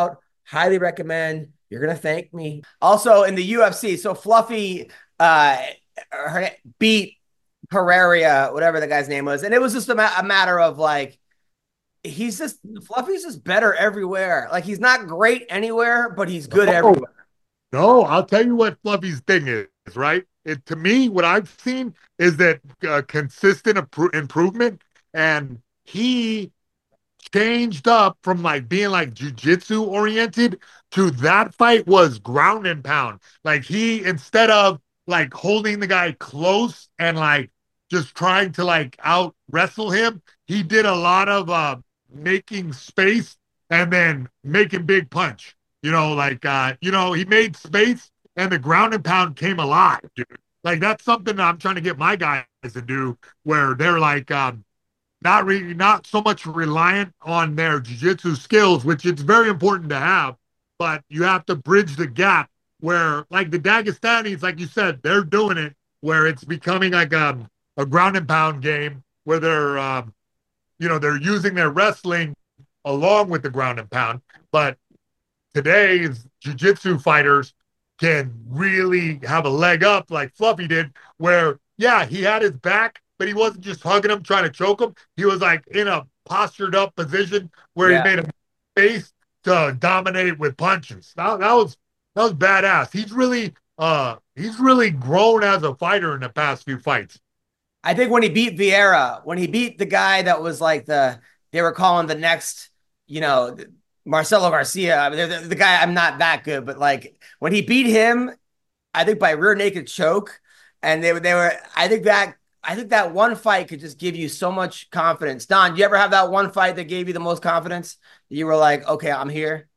Highly recommend. You're gonna thank me. Also in the U F C, so Fluffy uh her, beat Pereira, whatever the guy's name was, and it was just a, ma- a matter of like he's just Fluffy's just better everywhere. Like he's not great anywhere, but he's good Oh, everywhere. no, I'll tell you what Fluffy's thing is, right? It to me, what I've seen is that uh, consistent impro- improvement, and he changed up from like being like jujitsu oriented to that fight was ground and pound. Like he instead of like holding the guy close and like just trying to like out wrestle him, he did a lot of uh making space and then making big punch. You know, like uh, you know, he made space and the ground and pound came alive, dude. Like that's something that I'm trying to get my guys to do where they're like um not re- not so much reliant on their jiu-jitsu skills, which it's very important to have, but you have to bridge the gap where like the Dagestanis, like you said, they're doing it where it's becoming like a, a ground and pound game where they're um, you know, they're using their wrestling along with the ground and pound. But today's jiu-jitsu fighters can really have a leg up like Fluffy did, where yeah, he had his back, but he wasn't just hugging him, trying to choke him. He was like in a postured up position where Yeah. he made a face to dominate with punches. That, that was that was badass. He's really uh he's really grown as a fighter in the past few fights. I think when he beat Vieira, when he beat the guy that was like the they were calling the next, you know, Marcelo Garcia. I mean, the, the guy I'm not that good, but like when he beat him, I think by rear naked choke, and they were they were. I think that I think that one fight could just give you so much confidence. Don, do you ever have that one fight that gave you the most confidence? You were like, okay, I'm here.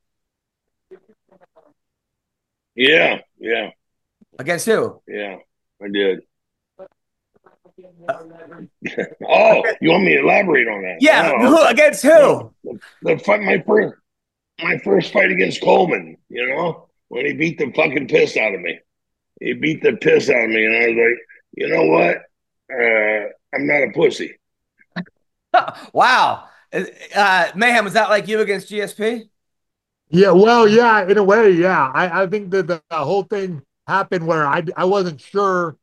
Yeah, yeah, Against who? yeah, I did. Oh, you want me to elaborate on that? Yeah, Oh, who okay. against who? No, the, the fight, my first, my first fight against Coleman. You know, when he beat the fucking piss out of me. He beat the piss out of me, and I was like, you know what? Uh, I'm not a pussy. Wow. Uh, Mayhem, was that like you against G S P? Yeah, well, yeah, in a way, yeah. I, I think that the, the whole thing happened where I I wasn't sure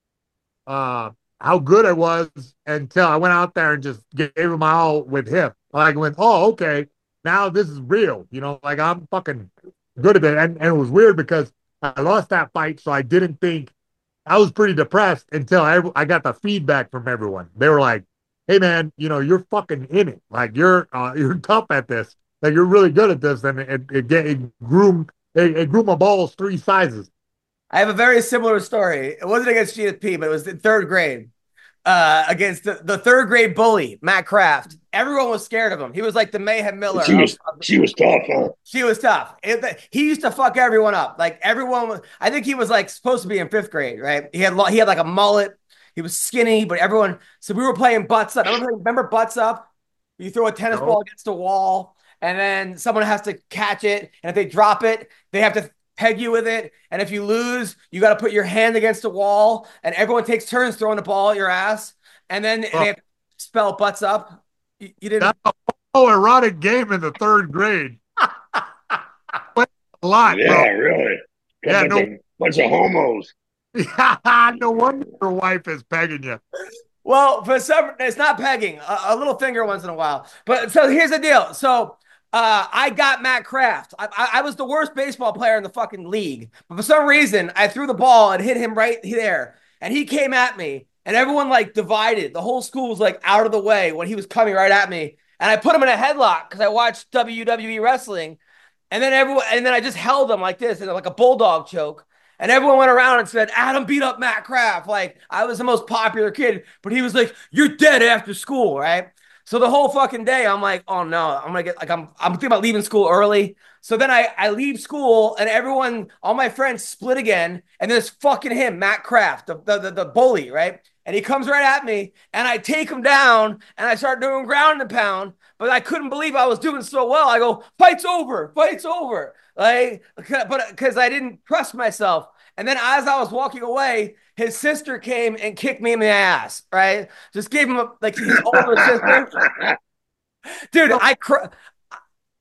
uh how good I was until I went out there and just gave him my all with him. Like went, oh, okay, now this is real. You know, like I'm fucking good at it. And, and it was weird because I lost that fight, so I didn't think I was pretty depressed until I, I got the feedback from everyone. They were like, "Hey, man, you know, you're fucking in it. Like you're uh, you're tough at this. Like you're really good at this." And it it, it, it grew it, it grew my balls three sizes. I have a very similar story. It wasn't against G S P, but it was in third grade. Uh, against the, the third grade bully, Matt Kraft. Everyone was scared of him. He was like the Mayhem Miller. She was she was tough, huh? She was tough. It, he used to fuck everyone up. Like everyone was, I think he was like supposed to be in fifth grade, right? He had he had like a mullet. He was skinny, but everyone. So we were playing butts up. Remember, remember butts up? You throw a tennis No. ball against a wall, and then someone has to catch it. And if they drop it, they have to peg you with it. And if you lose, you got to put your hand against the wall. And everyone takes turns throwing the ball at your ass. And then Oh. they have to spell butts up. You, you didn't. That's a whole erotic game in the third grade. a lot, Yeah, bro. really. Yeah, bunch, no- of, bunch of homos. No wonder your wife is pegging you. Well, for some, it's not pegging, a, a little finger once in a while. But so here's the deal. So uh, I got Matt Kraft. I, I, I was the worst baseball player in the fucking league. But for some reason, I threw the ball and hit him right there. And he came at me. And everyone like divided. The whole school was like out of the way when he was coming right at me. And I put him in a headlock because I watched W W E wrestling. And then everyone, and then I just held him like this, and like a bulldog choke. And everyone went around and said, Adam beat up Matt Kraft. Like, I was the most popular kid, but he was like, you're dead after school, right? So the whole fucking day, I'm like, oh no, I'm gonna get like I'm I'm thinking about leaving school early. So then I I leave school and everyone, all my friends split again, and there's fucking him, Matt Kraft, the the, the, the bully, right? And he comes right at me, and I take him down, and I start doing ground and pound, but I couldn't believe I was doing so well. I go, fight's over, fight's over. Like, but because I didn't trust myself. And then as I was walking away, his sister came and kicked me in the ass, right? Just gave him a, like his older sister. Dude, I cr-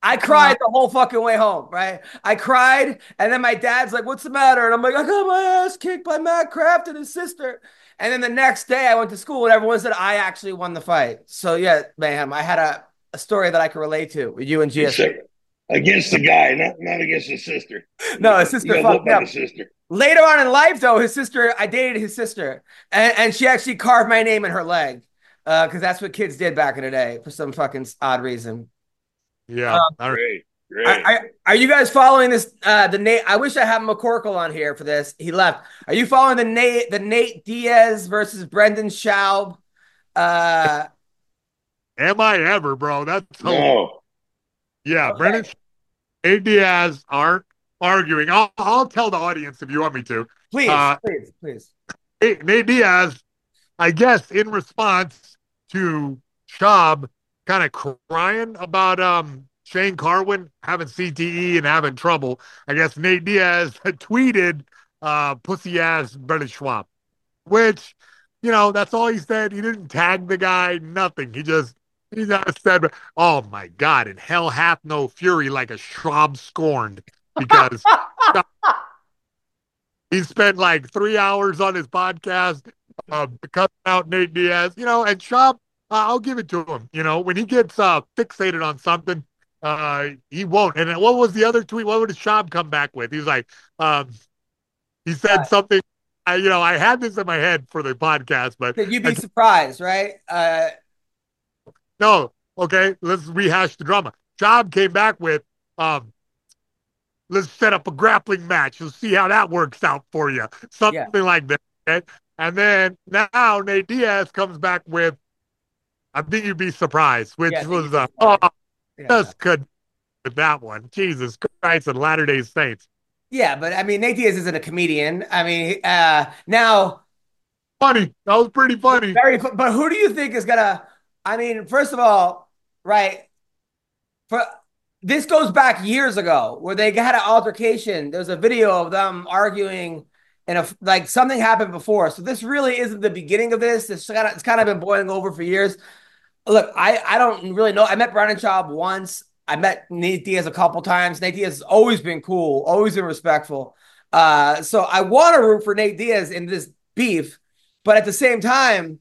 I cried the whole fucking way home, right? I cried, and then my dad's like, "What's the matter?" And I'm like, "I got my ass kicked by Matt Kraft and his sister." And then the next day, I went to school, and everyone said I actually won the fight. So yeah, Mayhem, I had a, a story that I could relate to with you and G S. Against the guy, not not against his sister. No, his sister fucked up. Sister. Later on in life, though, his sister, I dated his sister, and, and she actually carved my name in her leg, because uh, that's what kids did back in the day for some fucking odd reason. Yeah, um, great, great. Are, are, are you guys following this? Uh, the Nate, I wish I had McCorkle on here for this. He left. Are you following the Nate, the Nate Diaz versus Brendan Schaub? Uh, Am I ever, bro? That's no. Yeah, okay. Brendan Nate Diaz aren't arguing. I'll, I'll tell the audience if you want me to. Please, uh, please, please. Nate, Nate Diaz, I guess, in response to Schaub kind of crying about um, Shane Carwin having C T E and having trouble, I guess Nate Diaz had tweeted uh, pussy ass Brendan Schaub, which, you know, that's all he said. He didn't tag the guy, nothing. He just he just said, "Oh my God, and hell hath no fury like a Schwab scorned," because he spent like three hours on his podcast uh, cutting out Nate Diaz, you know, and Schaub, uh, I'll give it to him. You know, when he gets uh, fixated on something, uh, he won't. And what was the other tweet? What would Schaub come back with? He was like, um, he said right. something. I, you know, I had this in my head for the podcast, but you'd be I, surprised, right? Uh, no, okay, let's rehash the drama. Schaub came back with, um, let's set up a grappling match. You'll see how that works out for you. Something yeah. like that. Okay? And then now Nate Diaz comes back with, I think you'd be surprised, which yeah, was, uh, oh, yeah. just could with that one. Jesus Christ and Latter-day Saints. Yeah, but I mean, Nate Diaz isn't a comedian. I mean, uh, now. Funny. That was pretty funny. Very, but who do you think is going to, I mean, first of all, right, for this goes back years ago where they had an altercation. There's a video of them arguing and a, like something happened before. So this really isn't the beginning of this. It's kind of, it's kind of been boiling over for years. Look, I, I don't really know. I met Brendan Schaub once. I met Nate Diaz a couple times. Nate Diaz has always been cool, always been respectful. Uh, so I want to root for Nate Diaz in this beef. But at the same time,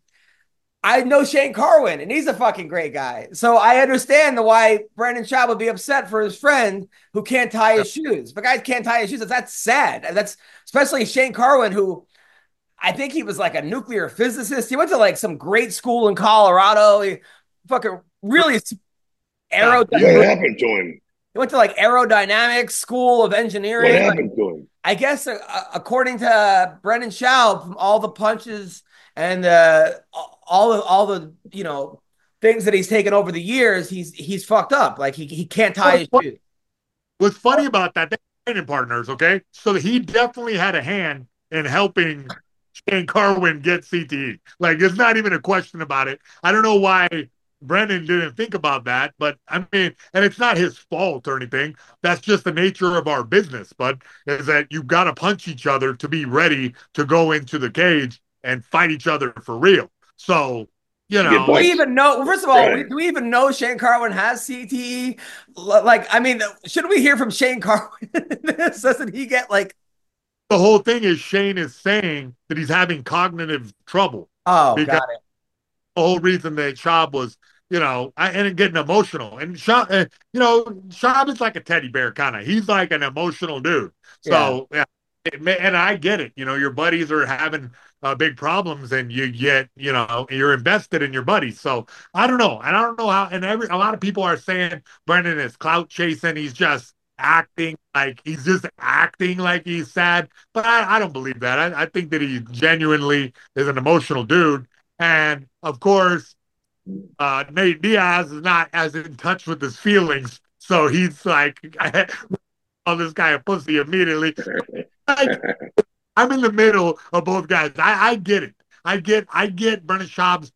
I know Shane Carwin, and he's a fucking great guy. So I understand the why Brendan Schaub would be upset for his friend who can't tie his shoes. If a guy can't tie his shoes, that's sad. That's especially Shane Carwin, who I think he was like a nuclear physicist. He went to like some great school in Colorado. He fucking really aerodynamics. What happened to him? He went to like aerodynamics school of engineering. What happened like, to him? I guess uh, according to Brendan Schaub, from all the punches and uh, all the all the you know things that he's taken over the years, he's he's fucked up. Like he he can't tie his shoes. What's funny about that? They're training partners, okay? So he definitely had a hand in helping Shane Carwin get C T E. Like, there's not even a question about it. I don't know why Brendan didn't think about that, but I mean, and it's not his fault or anything. That's just the nature of our business, but is that you've got to punch each other to be ready to go into the cage and fight each other for real. So, you know. Do we even know, first of all, right. do we even know Shane Carwin has C T E? Like, I mean, should we hear from Shane Carwin? Doesn't he get like. The whole thing is Shane is saying that he's having cognitive trouble. Oh, got it. The whole reason that Schaub was, you know, and getting emotional. And Schaub, uh, you know, Schaub is like a teddy bear kind of. He's like an emotional dude. So, yeah. yeah, and I get it. You know, your buddies are having uh, big problems, and you get, you know, you're invested in your buddies. So I don't know. And I don't know how. And every a lot of people are saying Brendan is clout chasing. He's just acting like he's just acting like he's sad. But I, I don't believe that. I, I think that he genuinely is an emotional dude. And of course, uh, Nate Diaz is not as in touch with his feelings. So he's like, I call this guy a pussy immediately. I, I'm in the middle of both guys. I, I get it. I get I get Brendan Schaub's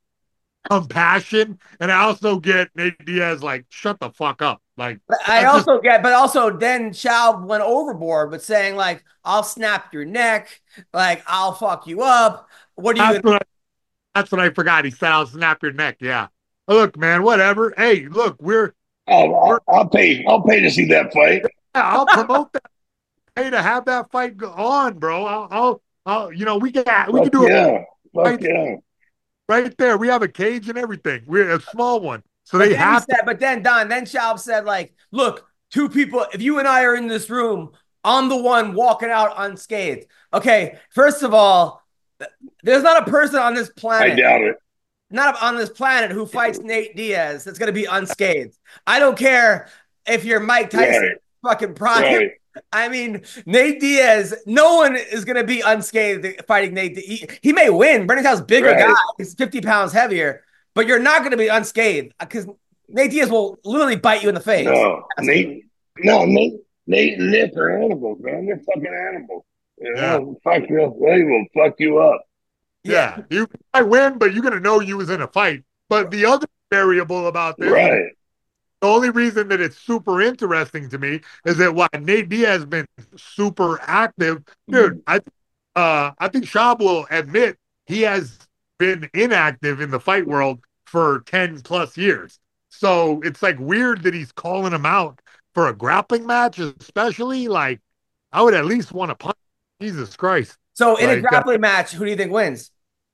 compassion, and I also get Nate Diaz like, shut the fuck up. Like, I also just, get, but also then Schaub went overboard with saying like, I'll snap your neck, like I'll fuck you up. What do you? That's what I, that's what I forgot. He said, I'll snap your neck. Yeah. Look, man, whatever. Hey, look, we're Oh, I'll, I'll pay. I'll pay to see that fight. Yeah, I'll promote that. Pay to have that fight go on, bro. I'll, I'll, I'll you know, we can we Fuck can do yeah. it Fuck right, yeah. right there. We have a cage and everything. We're a small one, so But they then he have to. said, but then Don, then Schaub said, like, look, two people, if you and I are in this room, I'm the one walking out unscathed. Okay, first of all, there's not a person on this I planet, doubt it. not on this planet who fights Nate Diaz that's going to be unscathed. I don't care if you're Mike Tyson, Right. fucking prime. Right. I mean, Nate Diaz, no one is going to be unscathed fighting Nate. He, he may win. Brendan Schaub's bigger Right. guy. He's fifty pounds heavier, but you're not going to be unscathed because Nate Diaz will literally bite you in the face. No, Nate. No, Nate. Nate and Nick are animals, man. They're fucking animals. You know, fuck you. They will fuck you up. Yeah, you might win, but you're gonna know you was in a fight. But the other variable about this, Right. the only reason that it's super interesting to me is that while Nate Diaz has been super active, dude, I uh I think Schaub will admit he has been inactive in the fight world for ten plus years. So it's like weird that he's calling him out for a grappling match, especially. Like, I would at least want to punch. Jesus Christ. So in Like, a grappling uh, match, who do you think wins?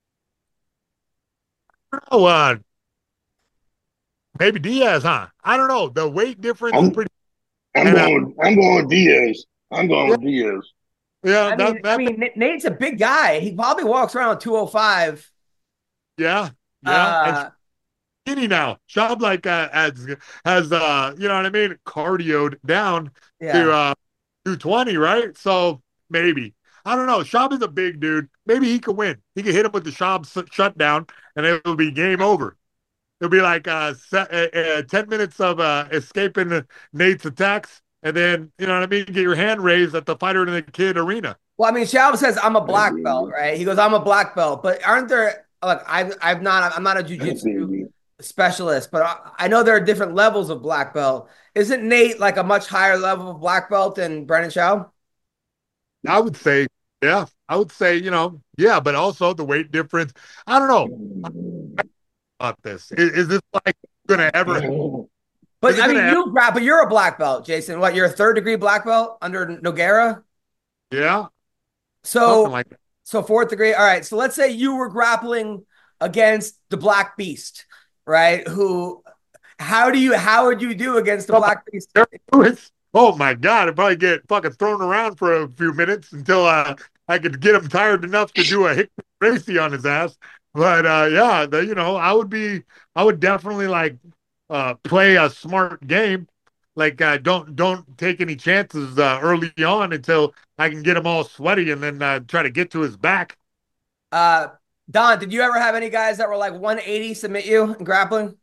Oh, uh, maybe Diaz, huh? I don't know. The weight difference I'm, is pretty. I'm and, going. Uh, I'm going with Diaz. I'm going yeah, with Diaz. Yeah, I that, mean, that, I mean, Nate's a big guy. He probably walks around two oh five. Yeah, yeah. Uh, and skinny now. Schaub like uh, has has uh, you know what I mean, cardioed down yeah. to uh two twenty, right? So maybe. I don't know. Schaub is a big dude. Maybe he could win. He could hit him with the Schaub shutdown, and it'll be game over. It'll be like uh, se- uh, uh, ten minutes of uh, escaping Nate's attacks, and then, you know what I mean, get your hand raised at the Fighter and the Kid arena. Well, I mean, Schaub says I'm a black belt, right? He goes, I'm a black belt, but aren't there? Look, I've I've not. I'm not a jiu-jitsu specialist, but I, I know there are different levels of black belt. Isn't Nate like a much higher level of black belt than Brendan Schaub? I would say, yeah, I would say, you know, yeah, but also the weight difference. I don't know about this. Is, is this like gonna ever? But I mean, you grab, but you're a black belt, Jason. What? You're a third degree black belt under Nogueira. Yeah. So, like so fourth degree. All right. So let's say you were grappling against the Black Beast, right? Who? How do you? How would you do against the oh, Black Beast? Oh my God! I'd probably get fucking thrown around for a few minutes until uh, I could get him tired enough to do a Hickman Gracie on his ass. But uh, yeah, the, you know, I would be, I would definitely like uh, play a smart game. Like uh, don't don't take any chances uh, early on until I can get him all sweaty, and then uh, try to get to his back. Uh, Don, did you ever have any guys that were like one eighty submit you in grappling?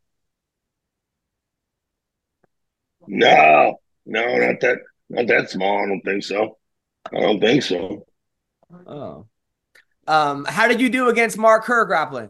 No. No, not that, not that small. I don't think so. I don't think so. Oh, um, how did you do against Mark Kerr grappling?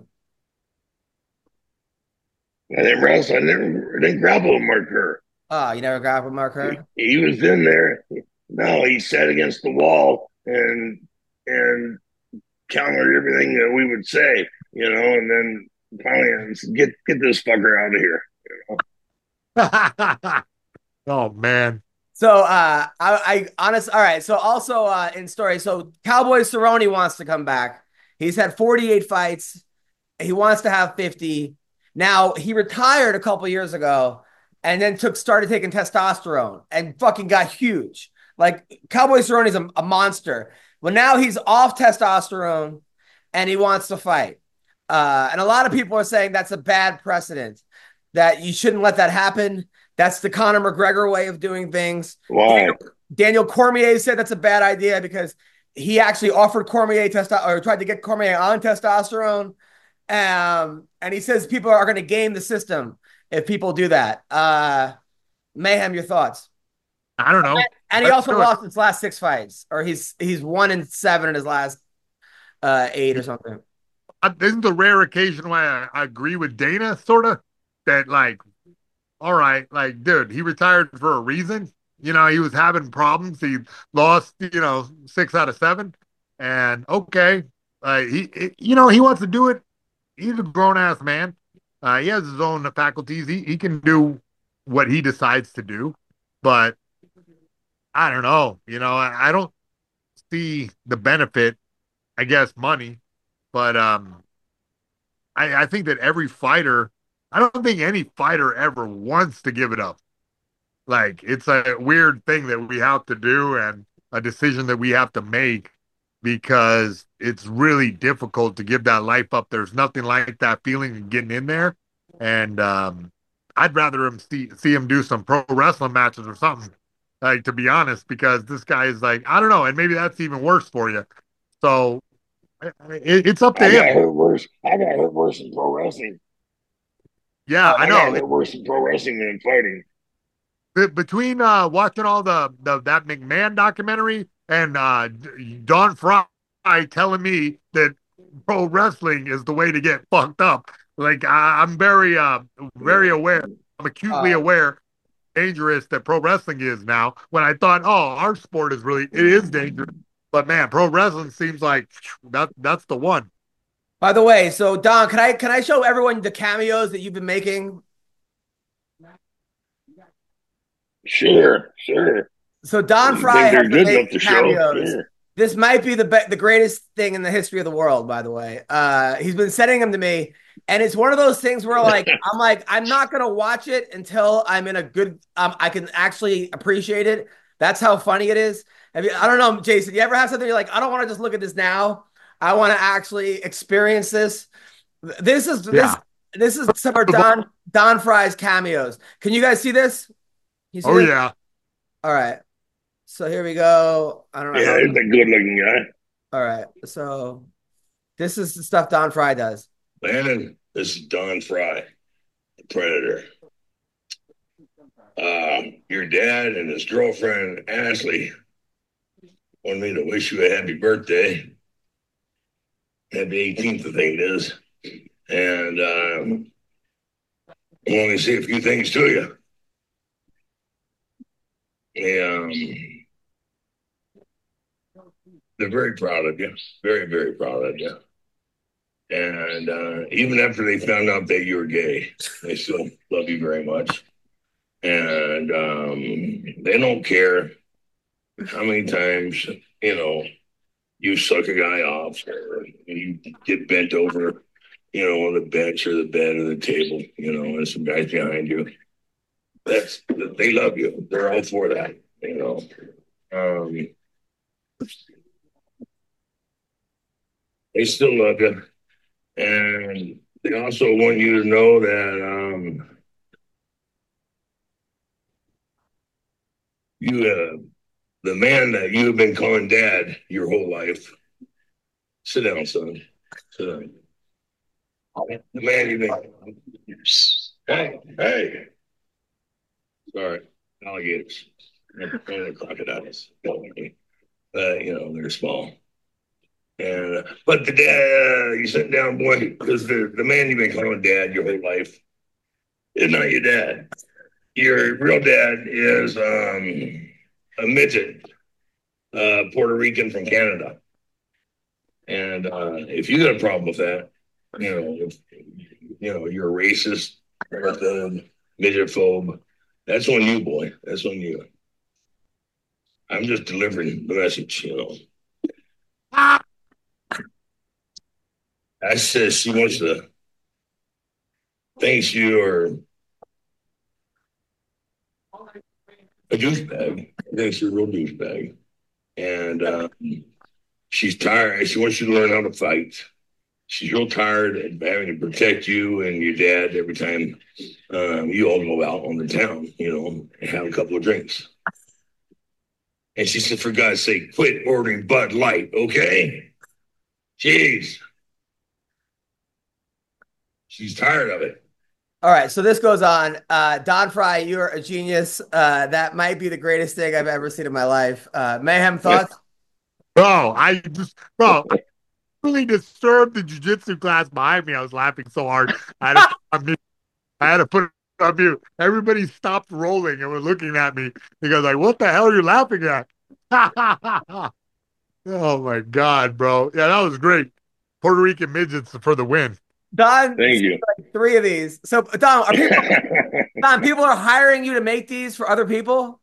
I didn't wrestle. I never I didn't grapple with Mark Kerr. Oh, you never grappled with Mark Kerr? He, he was in there. No, he sat against the wall and and countered everything that we would say, you know, and then finally get get this fucker out of here. You know? Oh man. So uh I, I honest all right. So also uh in story, so Cowboy Cerrone wants to come back. He's had forty-eight fights. He wants to have fifty. Now he retired a couple years ago and then took started taking testosterone and fucking got huge. Like Cowboy Cerrone's a, a monster. Well, now he's off testosterone and he wants to fight. Uh and a lot of people are saying that's a bad precedent, that you shouldn't let that happen. That's the Conor McGregor way of doing things. Why? Daniel, Daniel Cormier said that's a bad idea because he actually offered Cormier testo- or tried to get Cormier on testosterone. Um, and he says people are going to game the system if people do that. Uh, Mayhem, your thoughts? I don't know. And, and he also lost his last six fights, or he's he's one in seven in his last uh, eight or something. Isn't the rare occasion why I, I agree with Dana, sort of, that like, all right, like, dude, he retired for a reason. You know, he was having problems. He lost, you know, six out of seven. And okay, uh, he, it, you know, he wants to do it. He's a grown ass man. Uh, he has his own faculties. He he can do what he decides to do. But I don't know. You know, I, I don't see the benefit. I guess money, but um, I, I think that every fighter, I don't think any fighter ever wants to give it up. Like it's a weird thing that we have to do and a decision that we have to make because it's really difficult to give that life up. There's nothing like that feeling of getting in there. And um, I'd rather him see, see him do some pro wrestling matches or something, like to be honest, because this guy is like, I don't know, and maybe that's even worse for you. So it, it's up to I got him. hurt worse. I got hurt worse in pro wrestling. Yeah, I I know. got hurt worse in pro wrestling than in fighting. Be- between uh, watching all the, the that McMahon documentary and uh, Don Fry telling me that pro wrestling is the way to get fucked up, like I, I'm very uh very aware. I'm acutely Uh, aware dangerous that pro wrestling is now. When I thought, oh, our sport is really it is dangerous, but man, pro wrestling seems like that that's the one. By the way, so Don, can I can I show everyone the cameos that you've been making? Sure, sure. So Don You Fry think has they're been good enough making to show? cameos. Sure. This might be the be- the greatest thing in the history of the world, by the way. Uh, he's been sending them to me, and it's one of those things where, like, I'm like, I'm not gonna watch it until I'm in a good, um, I can actually appreciate it. That's how funny it is. Have you, I don't know, Jason. You ever have something you're like, I don't want to just look at this now. I want to actually experience this. This is this Yeah. this is some of Don Don Fry's cameos. Can you guys see this? You see Oh this? yeah. All right. So here we go. I don't know. Yeah, How he's a good looking guy. All right. So this is the stuff Don Fry does. Landon, this is Don Fry, the Predator. Uh, your dad and his girlfriend, Ashley, wanted me to wish you a happy birthday. Happy eighteenth, I think it is. And um, I want to say a few things to you. They, um, they're very proud of you. Very, very proud of you. And uh, even after they found out that you were gay, they still love you very much. And um, they don't care how many times, you know, you suck a guy off or you get bent over, you know, on the bench or the bed or the table, you know, and some guys behind you. That's, they love you. They're all for that, you know. Um, they still love you. And they also want you to know that um, you, uh, the man that you have been calling dad your whole life. Sit down, son. Sit down. The man you've been. Hey, hey. Sorry, alligators. And crocodiles. Uh, you know, they're small. And uh, but the dad, uh, you sit down, boy, because the, the man you've been calling dad your whole life is not your dad. Your real dad is um, a midget, uh, Puerto Rican from Canada. And uh, if you got a problem with that, you know, if you know you're a racist or the midget phobe, that's on you, boy. That's on you. I'm just delivering the message, you know. I said she wants to thank you or a douchebag. I think she's a real douchebag. And uh, she's tired. She wants you to learn how to fight. She's real tired of having to protect you and your dad every time um, you all go out on the town, you know, and have a couple of drinks. And she said, for God's sake, quit ordering Bud Light, okay? Jeez. She's tired of it. All right, so this goes on. Uh, Don Fry, you're a genius. Uh, that might be the greatest thing I've ever seen in my life. Uh, Mayhem, thoughts? Bro, I just, bro, I really disturbed the jujitsu class behind me. I was laughing so hard. I had to, put on I had to put it on mute. Everybody stopped rolling and were looking at me because, like, what the hell are you laughing at? Oh my God, bro. Yeah, that was great. Puerto Rican midgets for the win. Don, Thank you. like three of these. So, Don, are people Don, people are hiring you to make these for other people?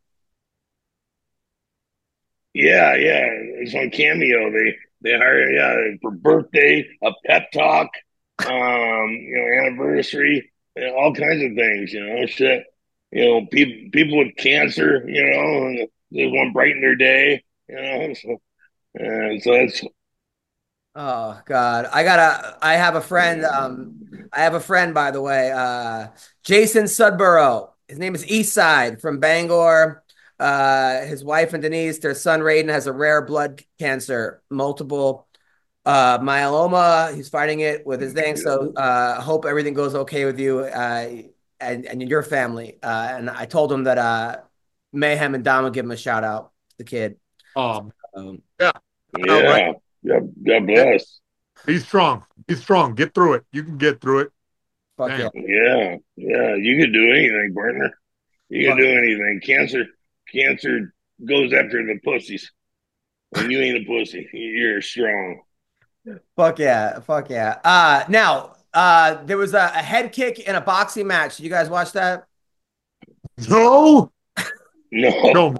Yeah, yeah. It's on Cameo. They they hire yeah for birthday, a pep talk, um, you know, anniversary, you know, all kinds of things. You know, shit. You know, people people with cancer. You know, and they want to brighten their day. You know, so and so that's Oh God. I gotta I have a friend. Um, I have a friend, by the way, uh, Jason Sudborough. His name is Eastside from Bangor. Uh, his wife and Denise, their son Raiden has a rare blood cancer, multiple uh myeloma. He's fighting it with his thing. So uh hope everything goes okay with you uh and, and your family. Uh and I told him that uh Mayhem and Dom would give him a shout out, the kid. Um, Um, yeah, yeah. right. God, God bless. Be strong. Be strong. Get through it. You can get through it. fuck yeah. Damn. Yeah, yeah. You could do anything, partner. You can Fuck do yeah. anything. Cancer, cancer goes after the pussies. And you ain't a pussy. You're strong. Fuck yeah. Fuck yeah. Uh now uh there was a, a head kick in a boxing match. Did you guys watch that? No. No.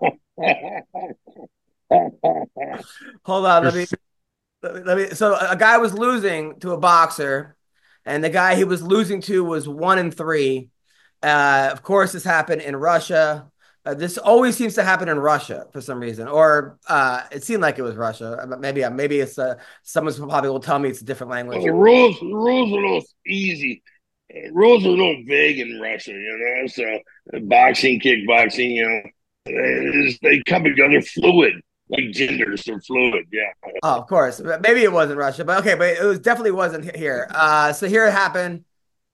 Hold on, let me let me, let me so a guy was losing to a boxer, and the guy he was losing to was one and three. Uh, of course, this happened in Russia. Uh, this always seems to happen in Russia for some reason, or uh, it seemed like it was Russia. Maybe, maybe it's uh, someone probably will tell me it's a different Well, language. the rules, the rules are no easy. Uh, rules are no vague in Russia, you know. So uh, boxing, kickboxing, you know, they, they come together fluid, like genders are fluid. Yeah. Oh, of course. Maybe it wasn't Russia, but okay, but it was definitely wasn't here. Uh, so here it happened.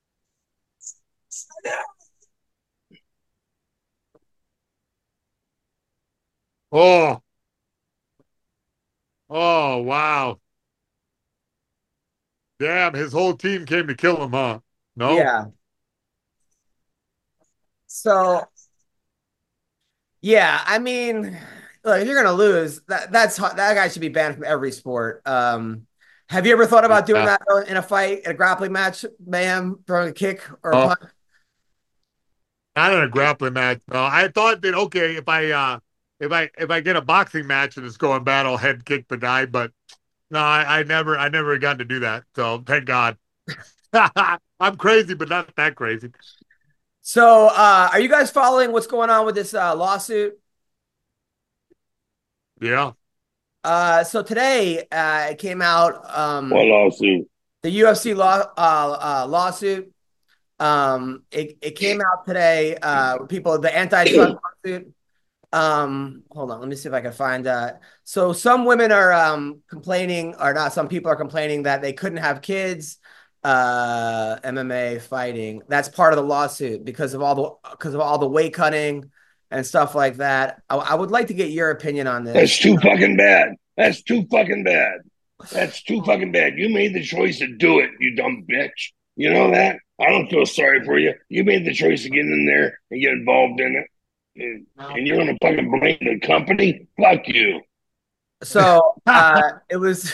Oh. Oh, wow. Damn, his whole team came to kill him, huh? No? Yeah. So yeah, I mean, look, if you're gonna lose, that that's that guy should be banned from every sport. Um, have you ever thought about doing Yeah. that in a fight, in a grappling match, Mayhem, throwing a kick or a Oh. punch? Not in a grappling match. No, I thought that okay, if I uh if I if I get a boxing match and it's going bad, I'll head kick the guy. But no, I, I never I never got to do that. So thank God. I'm crazy, but not that crazy. So, uh, are you guys following what's going on with this uh, lawsuit? Yeah. Uh, so today uh, it came out. Um, What lawsuit? The U F C law uh, uh, lawsuit. Um, it it came out today. Uh, people the antitrust lawsuit. Um, hold on, let me see if I can find that. So some women are um complaining, or not. Some people are complaining that they couldn't have kids. Uh, M M A fighting. That's part of the lawsuit because of all the because of all the weight cutting and stuff like that. I, I would like to get your opinion on this. That's too fucking bad. That's too fucking bad. That's too fucking bad. You made the choice to do it, you dumb bitch. You know that? I don't feel sorry for you. You made the choice to get in there and get involved in it. And, and you're gonna fucking blame the company? Fuck you. So uh, it was,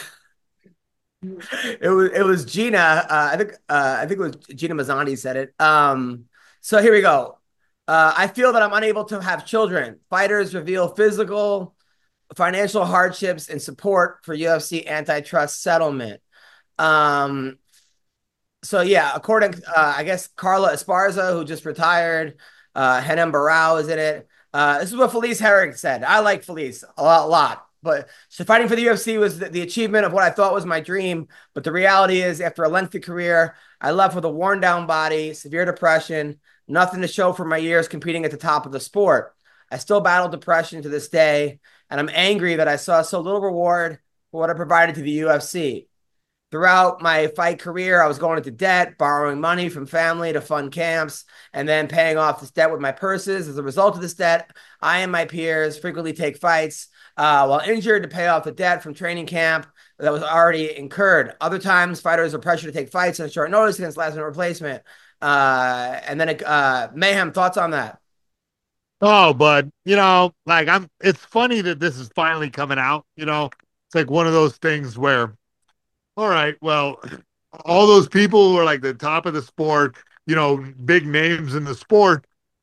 it was, it was Gina. Uh, I think, uh, I think it was Gina Mazzani said it. Um, so here we go. Uh, I feel that I'm unable to have children. Fighters reveal physical, financial hardships and support for U F C antitrust settlement. Um, so yeah, according, uh, I guess Carla Esparza, who just retired, uh, Henem Barao is in it. Uh, this is what Felice Herrig said. I like Felice a lot, a lot. But so fighting for the U F C was the, the achievement of what I thought was my dream. But the reality is, after a lengthy career, I left with a worn down body, severe depression, nothing to show for my years competing at the top of the sport. I still battle depression to this day, and I'm angry that I saw so little reward for what I provided to the U F C. Throughout my fight career, I was going into debt, borrowing money from family to fund camps, and then paying off this debt with my purses. As a result of this debt, I and my peers frequently take fights uh, while injured to pay off the debt from training camp that was already incurred. Other times, fighters are pressured to take fights on short notice against last-minute replacement. Uh, and then, uh, Mayhem, thoughts on that? Oh, but you know, like I'm. It's funny that this is finally coming out. You know, it's like one of those things where, all right, well, all those people who are like the top of the sport, you know, big names in the sport,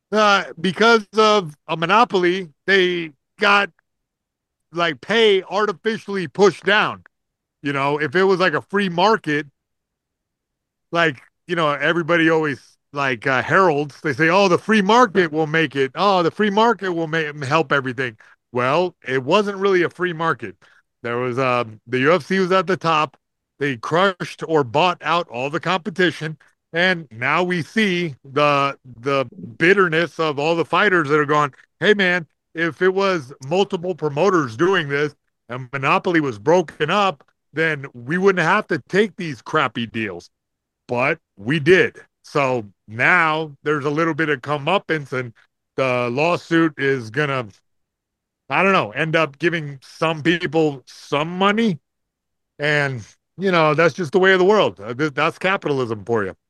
Uh, because of a monopoly, they got like pay artificially pushed down. You know, if it was like a free market, like, you know, everybody always like uh, heralds, they say, oh, the free market will make it. Oh, the free market will make help everything. Well, it wasn't really a free market. There was um, the U F C was at the top. They crushed or bought out all the competition. And now we see the the bitterness of all the fighters that are going, hey man, if it was multiple promoters doing this and Monopoly was broken up, then we wouldn't have to take these crappy deals. But we did. So now there's a little bit of comeuppance, and the lawsuit is gonna, I don't know, end up giving some people some money. And, you know, that's just the way of the world. Uh, That's capitalism for you.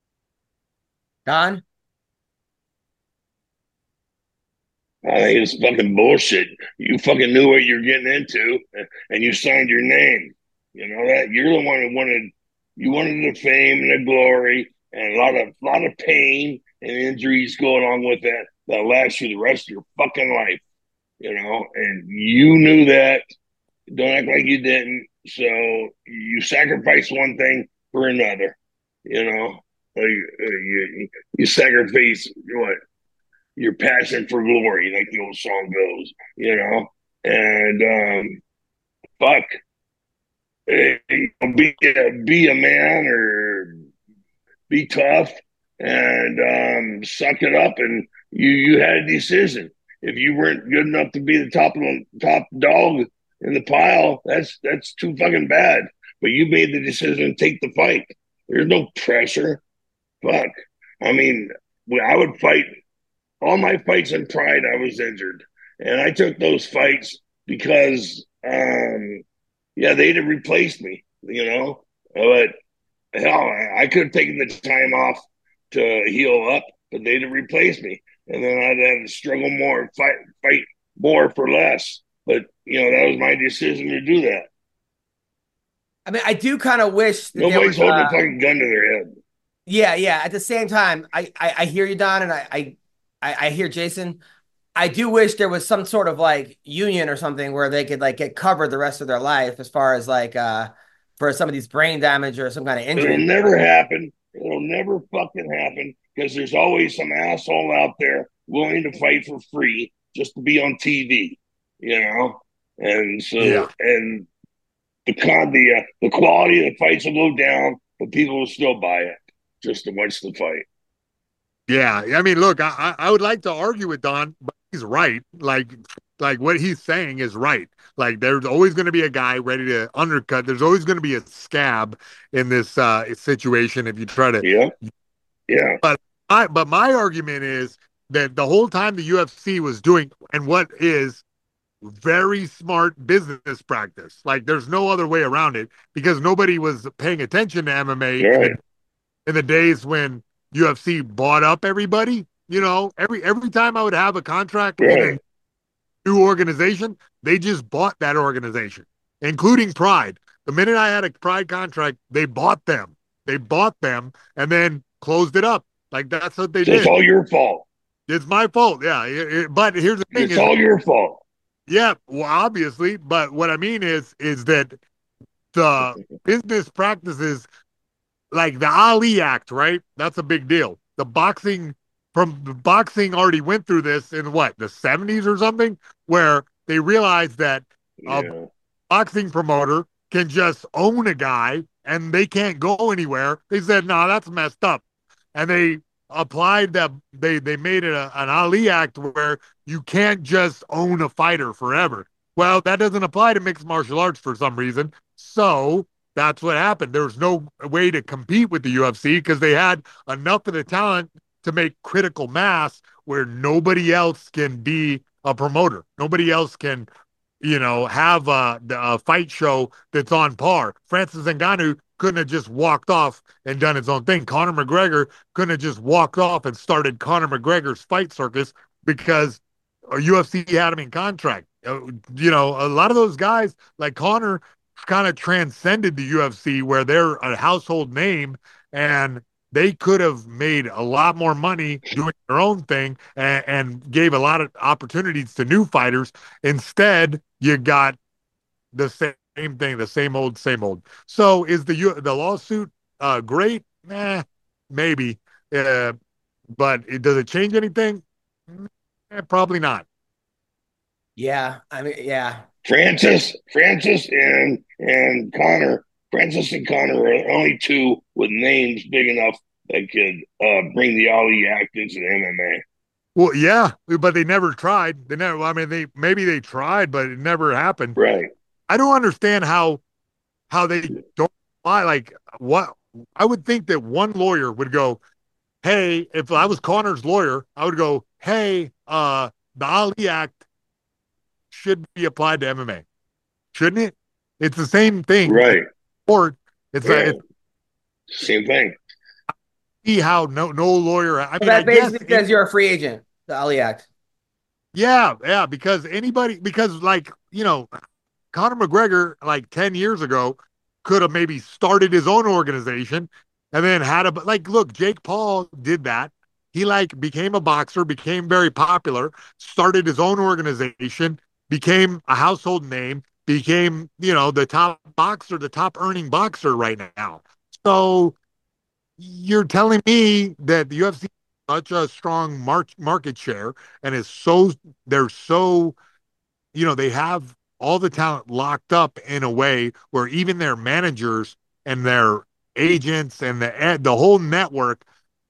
Don? I think it's fucking bullshit. You fucking knew what you're getting into, and you signed your name. You know that you're the one who wanted. You wanted the fame and the glory, and a lot of lot of pain and injuries go along with that. That lasts you the rest of your fucking life. You know, and you knew that. Don't act like you didn't. So you sacrifice one thing for another. You know, like, uh, you, you sacrifice what your passion for glory, like the old song goes, you know. And um, fuck, eh, be a, be a man or be tough and um, suck it up. And you you had a decision. If you weren't good enough to be the top of the top dog in the pile, that's that's too fucking bad. But you made the decision to take the fight. There's no pressure. Fuck. I mean, I would fight all my fights in Pride. I was injured, and I took those fights because, um, yeah, they'd have replaced me. You know, but hell, I could have taken the time off to heal up, but they'd have replaced me, and then I'd have to struggle more, fight, fight more for less. But you know, that was my decision to do that. I mean, I do kind of wish that there Nobody's was, holding uh, a fucking gun to their head. yeah, yeah. At the same time, I, I, I hear you, Don, and I, I, I I hear Jason. I do wish there was some sort of like union or something where they could like get covered the rest of their life as far as like uh for some of these brain damage or some kind of It'll injury. never happen. It'll never fucking happen because there's always some asshole out there willing to fight for free just to be on T V, you know. And so, Yeah. and the con the uh, the quality of the fights will go down, but people will still buy it just to watch the fight. Yeah, I mean, look, I I would like to argue with Don, but he's right. Like, like what he's saying is right. Like, there's always going to be a guy ready to undercut. There's always going to be a scab in this uh, situation if you try to. Yeah, yeah, But I, but my argument is that the whole time the U F C was doing and what is very smart business practice. Like, there's no other way around it because nobody was paying attention to M M A in right. the in the days when U F C bought up everybody. You know, every every time I would have a contract in Right. a new organization, they just bought that organization, including Pride. The minute I had a Pride contract, they bought them. They bought them and then closed it up. Like that's what they So it's did. all your fault. It's my fault. Yeah. It- it- but here's the thing: It's is, all your fault. yeah, well, obviously. But what I mean is, is that the business practices like the Ali Act, right? That's a big deal. The boxing from the boxing already went through this in what, the seventies or something, where they realized that a Yeah. boxing promoter can just own a guy and they can't go anywhere. They said, no, nah, that's messed up. And they applied that they they made it a, an Ali Act where you can't just own a fighter forever. Well, that doesn't apply to mixed martial arts for some reason. So that's what happened. There was no way to compete with the U F C because they had enough of the talent to make critical mass where nobody else can be a promoter. Nobody else can, you know, have a, a fight show that's on par. Francis Ngannou couldn't have just walked off and done his own thing. Conor McGregor couldn't have just walked off and started Conor McGregor's fight circus because U F C had him in contract. Uh, you know, a lot of those guys like Conor kind of transcended the U F C where they're a household name and they could have made a lot more money doing their own thing and, and gave a lot of opportunities to new fighters. Instead, you got the same thing, the same old, same old. So is the the lawsuit uh, great? Nah, maybe. Uh, but it, does it change anything? Eh, probably not. Yeah, I mean, yeah. Francis, Francis, and and Connor. Francis and Connor are the only two with names big enough that could uh, bring the Ali Act into the M M A. Well, yeah, but they never tried. They never. I mean, they maybe they tried, but it never happened. Right. I don't understand how how they don't apply. Like what? I would think that one lawyer would go, "Hey, if I was Connor's lawyer, I would go, hey, uh, the Ali Act should be applied to M M A, shouldn't it? It's the same thing, right? Or it's, right. uh, it's same thing. See how no no lawyer. I mean, that I basically guess says you're a free agent. The Ali Act. Yeah, yeah, because anybody, because like you know, Conor McGregor, like ten years ago, could have maybe started his own organization and then had a, like, look, Jake Paul did that. He like became a boxer, became very popular, started his own organization, became a household name, became, you know, the top boxer, the top earning boxer right now. So you're telling me that the U F C has such a strong mar- market share and is so, they're so, you know, they have all the talent locked up in a way where even their managers and their agents and the the whole network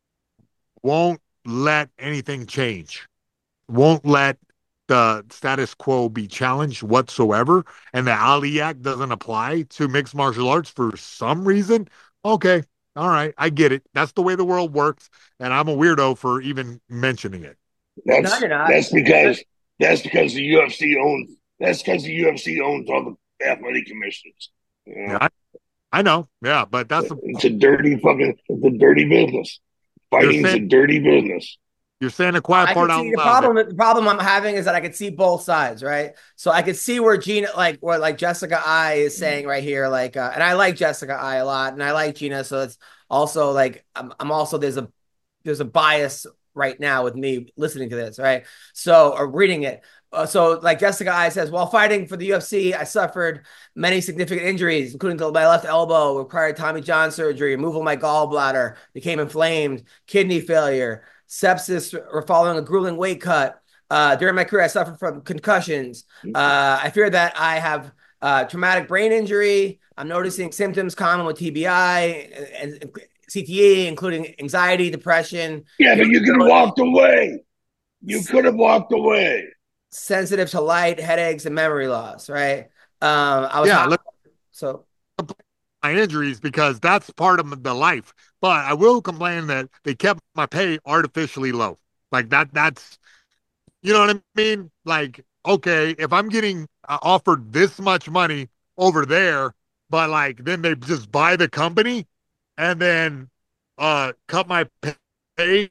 won't let anything change, won't let the status quo be challenged whatsoever, and the Ali Act doesn't apply to mixed martial arts for some reason. Okay, all right, I get it. That's the way the world works, and I'm a weirdo for even mentioning it. That's no, you're not. That's because that's because the U F C owns. That's because the U F C owns all the athletic commissions. You know? Yeah, I, I know. Yeah, but that's a, it's a dirty fucking. It's a dirty business. Fighting's saying, a dirty business. You're saying a quiet I part out loud. The problem, the problem I'm having is that I could see both sides, right? So I could see where Gina, like what like Jessica I is saying right here, like, uh, and I like Jessica I a lot, and I like Gina, so it's also like I'm, I'm also there's a there's a bias right now with me listening to this, right? So or reading it. Uh, so like Jessica I says, while fighting for the U F C, I suffered many significant injuries, including to my left elbow, required Tommy John surgery, removal of my gallbladder, became inflamed, kidney failure, sepsis following a grueling weight cut. Uh, during my career, I suffered from concussions. Uh, I fear that I have uh, traumatic brain injury. I'm noticing symptoms common with T B I and, and C T E, including anxiety, depression. Yeah, but you could have walked away. You could have walked away. Sensitive to light, headaches, and memory loss, right? Um, I was yeah, look, so my injuries because that's part of the life. But I will complain that they kept my pay artificially low. Like that, that's, you know what I mean? Like, okay, if I'm getting uh, offered this much money over there, but like then they just buy the company and then uh, cut my pay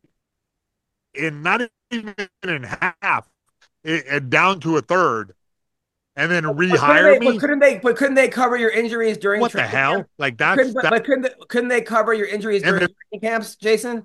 in not even in half. It, it down to a third, and then rehire but me. But couldn't they? But couldn't they cover your injuries during? What the hell? Camp? Like that's. Couldn't, that, but couldn't they, couldn't they cover your injuries during then, training camps, Jason?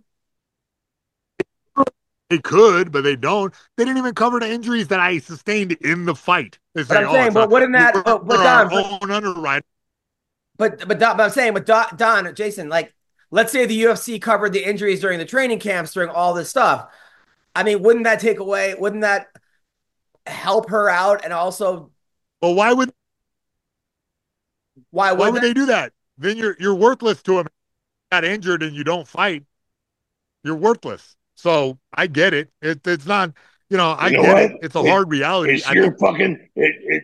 They could, but they don't. They didn't even cover the injuries that I sustained in the fight. They say, but I'm "Oh, saying, but wouldn't that? But, but Don, our own underwriter." But but Don, but I'm saying, but Don, Don, Jason, like, let's say the U F C covered the injuries during the training camps during all this stuff. I mean, wouldn't that take away? Wouldn't that help her out and also well why would why would, why would they do that? Then you're you're worthless to them. You got injured and you don't fight, you're worthless. So I get it. it it's not, you know, I you know get what? it. It's a it, hard reality. It's your think, fucking it, it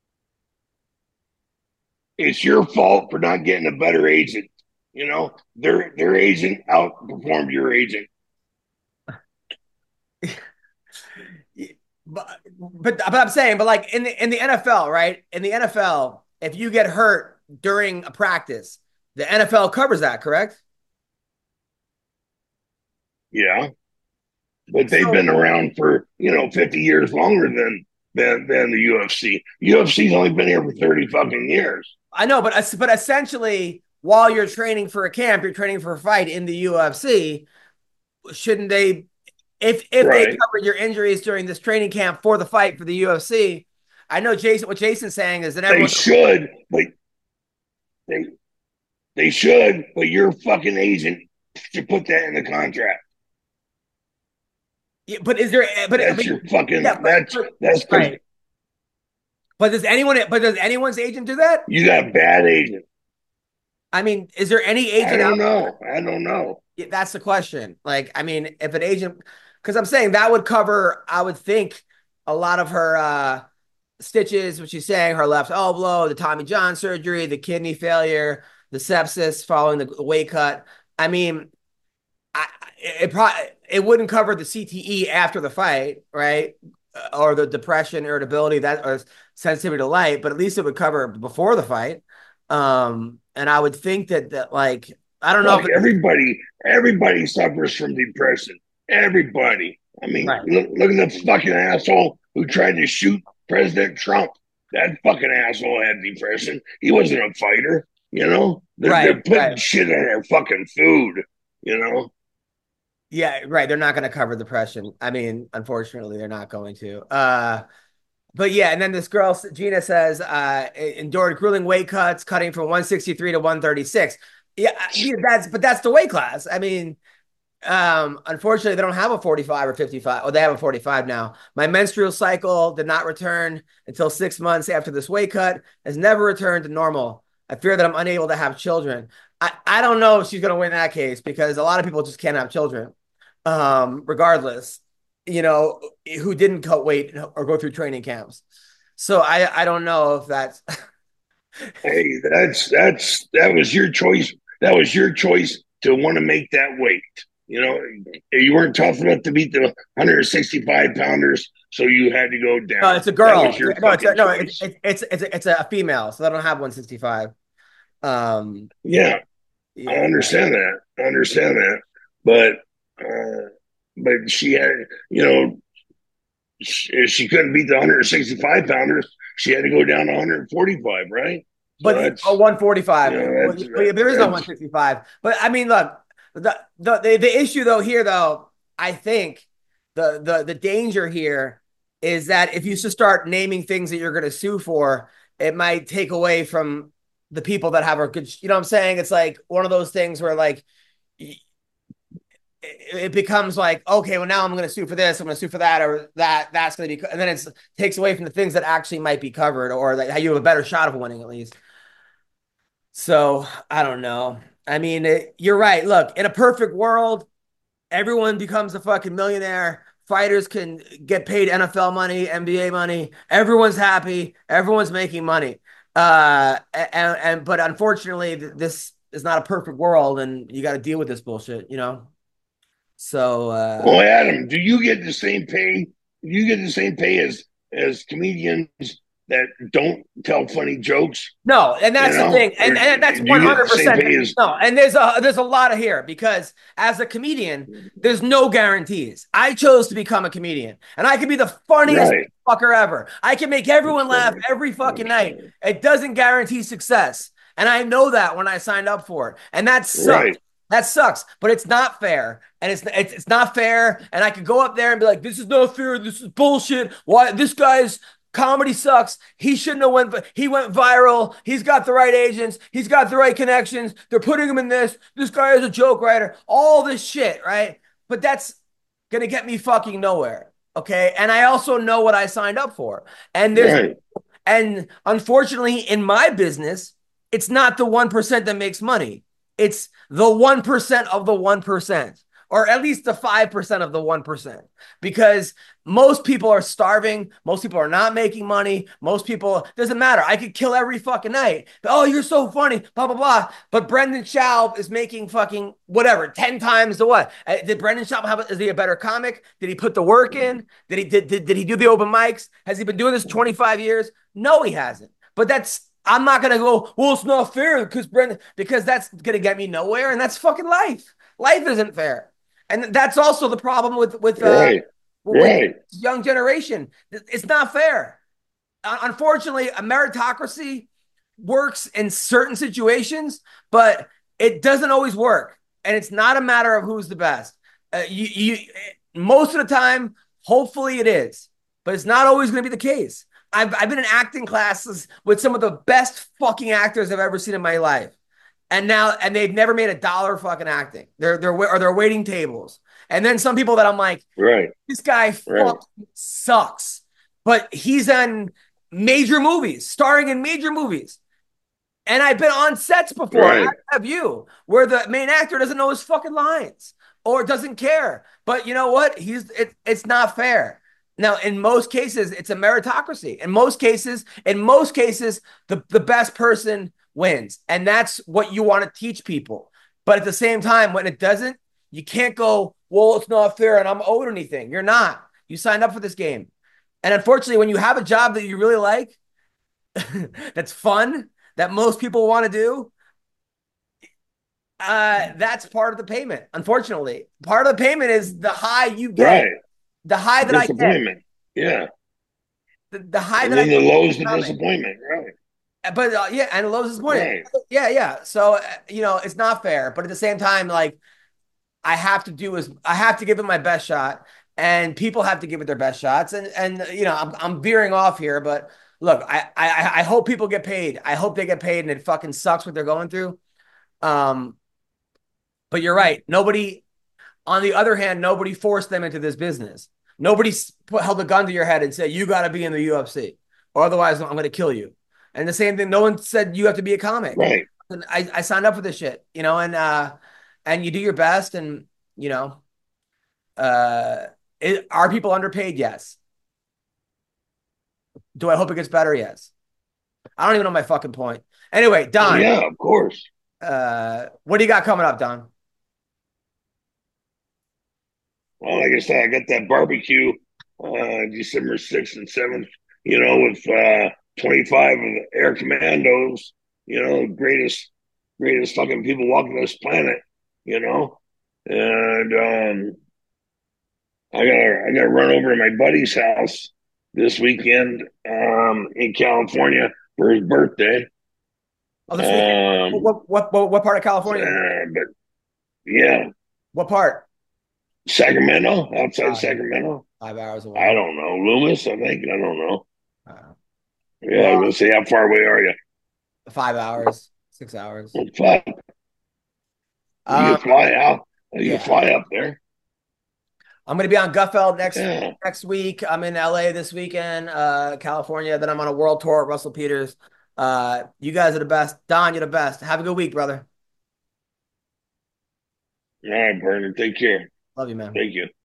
it's your fault for not getting a better agent. You know, their their agent outperformed your agent. But, but but I'm saying, but like in the in the N F L, right? In the N F L, if you get hurt during a practice, the N F L covers that, correct? Yeah, but they've so, been around for you know fifty years longer than than than the U F C. U F C's only been here for thirty fucking years. I know, but but essentially, while you're training for a camp, you're training for a fight in the U F C. Shouldn't they, if if right. they cover your injuries during this training camp for the fight for the U F C? I know Jason. What Jason's saying is that everyone they should, but they they should, but your fucking agent should put that in the contract. Yeah, but is there? But that's I mean, your fucking. Yeah, but, that's that's right. But does anyone? But does anyone's agent do that? You got a bad agent. I mean, is there any agent? I don't out know. there? I don't know. Yeah, that's the question. Like, I mean, if an agent, because I'm saying that would cover, I would think, a lot of her uh, stitches, what she's saying, her left elbow, the Tommy John surgery, the kidney failure, the sepsis following the weight cut. I mean, I, it probably it wouldn't cover the C T E after the fight, right? Or the depression, irritability, that or sensitivity to light, but at least it would cover before the fight. Um, and I would think that that like I don't know. Like if everybody, everybody suffers from depression. Everybody. I mean, right. look, look at the fucking asshole who tried to shoot President Trump. That fucking asshole had depression. He wasn't a fighter, you know. They're, right, they're putting right. shit in their fucking food, you know. Yeah, right. They're not going to cover depression. I mean, unfortunately, they're not going to. Uh, but yeah, and then this girl, Gina, says, uh, endured grueling weight cuts, cutting from one sixty-three to one thirty-six. Yeah, that's but that's the weight class. I mean, um, unfortunately, they don't have a forty-five or fifty-five. Oh, they have a forty-five now. My menstrual cycle did not return until six months after this weight cut. Has never returned to normal. I fear that I'm unable to have children. I, I don't know if she's going to win that case because a lot of people just can't have children, um, regardless, you know, who didn't cut weight or go through training camps. So I, I don't know if that's. Hey, that's that's that was your choice. That was your choice to want to make that weight. You know, you weren't tough enough to beat the one sixty-five pounders, so you had to go down. No, it's a girl. No, it's a, no, it's, it's, it's it's it's a female, so they don't have one sixty-five. Um, yeah, yeah, I understand that. I understand that, but uh, but she had, you know, she, she couldn't beat the one sixty-five pounders. She had to go down to one forty-five, right? So but oh, one forty-five. You know, that's, well, there is no one sixty-five. But I mean, look, the, the the the issue though here though, I think the the the danger here is that if you just start naming things that you're going to sue for, it might take away from the people that have a good. You know what I'm saying? It's like one of those things where like it, it becomes like, okay, well now I'm going to sue for this, I'm going to sue for that, or that. That's going to be, and then it takes away from the things that actually might be covered, or that you have a better shot of winning at least. So I don't know. I mean, it, you're right. Look, in a perfect world, everyone becomes a fucking millionaire. Fighters can get paid N F L money, N B A money. Everyone's happy. Everyone's making money. Uh, and, and but unfortunately, this is not a perfect world, and you got to deal with this bullshit, you know. So, uh, well, Adam, do you get the same pay? Do you get the same pay as as comedians that don't tell funny jokes? No, and that's you know? the thing, and, and that's one hundred percent no. And there's a there's a lot of here because as a comedian, there's no guarantees. I chose to become a comedian, and I can be the funniest right. fucker ever. I can make everyone laugh every fucking night. It doesn't guarantee success, and I know that when I signed up for it, and that sucks. Right. That sucks, but it's not fair, and it's, it's it's not fair. And I could go up there and be like, "This is not fair. This is bullshit. Why this guy's comedy sucks. He shouldn't have went. He went viral. He's got the right agents. He's got the right connections. They're putting him in this. This guy is a joke writer. All this shit, right? But that's gonna get me fucking nowhere, okay? And I also know what I signed up for, and there's right. and unfortunately, in my business, it's not the one percent that makes money. It's the one percent of the one percent, or at least the five percent of the one percent, because most people are starving. Most people are not making money. Most people, doesn't matter. I could kill every fucking night. But, oh, you're so funny, blah, blah, blah. But Brendan Schaub is making fucking whatever, ten times the what? Uh, did Brendan Schaub have, is he a better comic? Did he put the work in? Did he, did, did, did he do the open mics? Has he been doing this twenty-five years? No, he hasn't. But that's, I'm not going to go, well, it's not fair because Brendan, because that's going to get me nowhere. And that's fucking life. Life isn't fair. And that's also the problem with, with, uh, right. with right. young generation. It's not fair. Uh, unfortunately, a meritocracy works in certain situations, but it doesn't always work. And it's not a matter of who's the best. Uh, you, you, most of the time, hopefully it is, but it's not always going to be the case. I've, I've been in acting classes with some of the best fucking actors I've ever seen in my life. And now, and they've never made a dollar fucking acting. They're, they're, or they're waiting tables. And then some people that I'm like, right, this guy right. fucking sucks, but he's in major movies, starring in major movies. And I've been on sets before, right. have you, where the main actor doesn't know his fucking lines or doesn't care. But you know what? He's it, it's not fair. Now, in most cases, it's a meritocracy. In most cases, in most cases, the, the best person wins. And that's what you want to teach people. But at the same time, when it doesn't, you can't go, well, it's not fair and I'm owed anything. You're not. You signed up for this game. And unfortunately, when you have a job that you really like, that's fun, that most people want to do, uh, that's part of the payment. Unfortunately, part of the payment is the high you get, right. the high that I get. Yeah. The, the high and that then I the lows, the coming. disappointment, right? But uh, yeah, and the lows disappointment. Right. Yeah, yeah. So uh, you know, it's not fair, but at the same time, like I have to do is I have to give it my best shot, and people have to give it their best shots. And and you know, I'm I'm veering off here, but. Look, I, I I hope people get paid. I hope they get paid, and it fucking sucks what they're going through. Um, but you're right. Nobody, on the other hand, nobody forced them into this business. Nobody put, held a gun to your head and said, you got to be in the U F C, or otherwise I'm going to kill you. And the same thing, no one said you have to be a comic. Right. And I, I signed up for this shit, you know, and uh, and you do your best, and you know, uh, it, are people underpaid? Yes. Do I hope it gets better? Yes. I don't even know my fucking point. Anyway, Don. Yeah, of course. Uh, what do you got coming up, Don? Well, like I said, I got that barbecue uh, December sixth and seventh, you know, with uh, twenty-five of the Air Commandos, you know, greatest, greatest fucking people walking this planet, you know. And um, I got I got to run over to my buddy's house this weekend um, in California for his birthday. Oh, this weekend. Um, what, what what what part of California? Uh, but yeah, what part? Sacramento, outside uh, Sacramento. Five hours away. I don't know, Loomis. I think I don't know. Uh, yeah, well, I was gonna say, how far away are you? Five hours, six hours. Well, five. You um, can fly out. You yeah. can fly up there. I'm going to be on Gutfeld next yeah. next week. I'm in L A this weekend, uh, California. Then I'm on a world tour at Russell Peters. Uh, you guys are the best. Don, you're the best. Have a good week, brother. All right, Bernard. Take care. Love you, man. Thank you.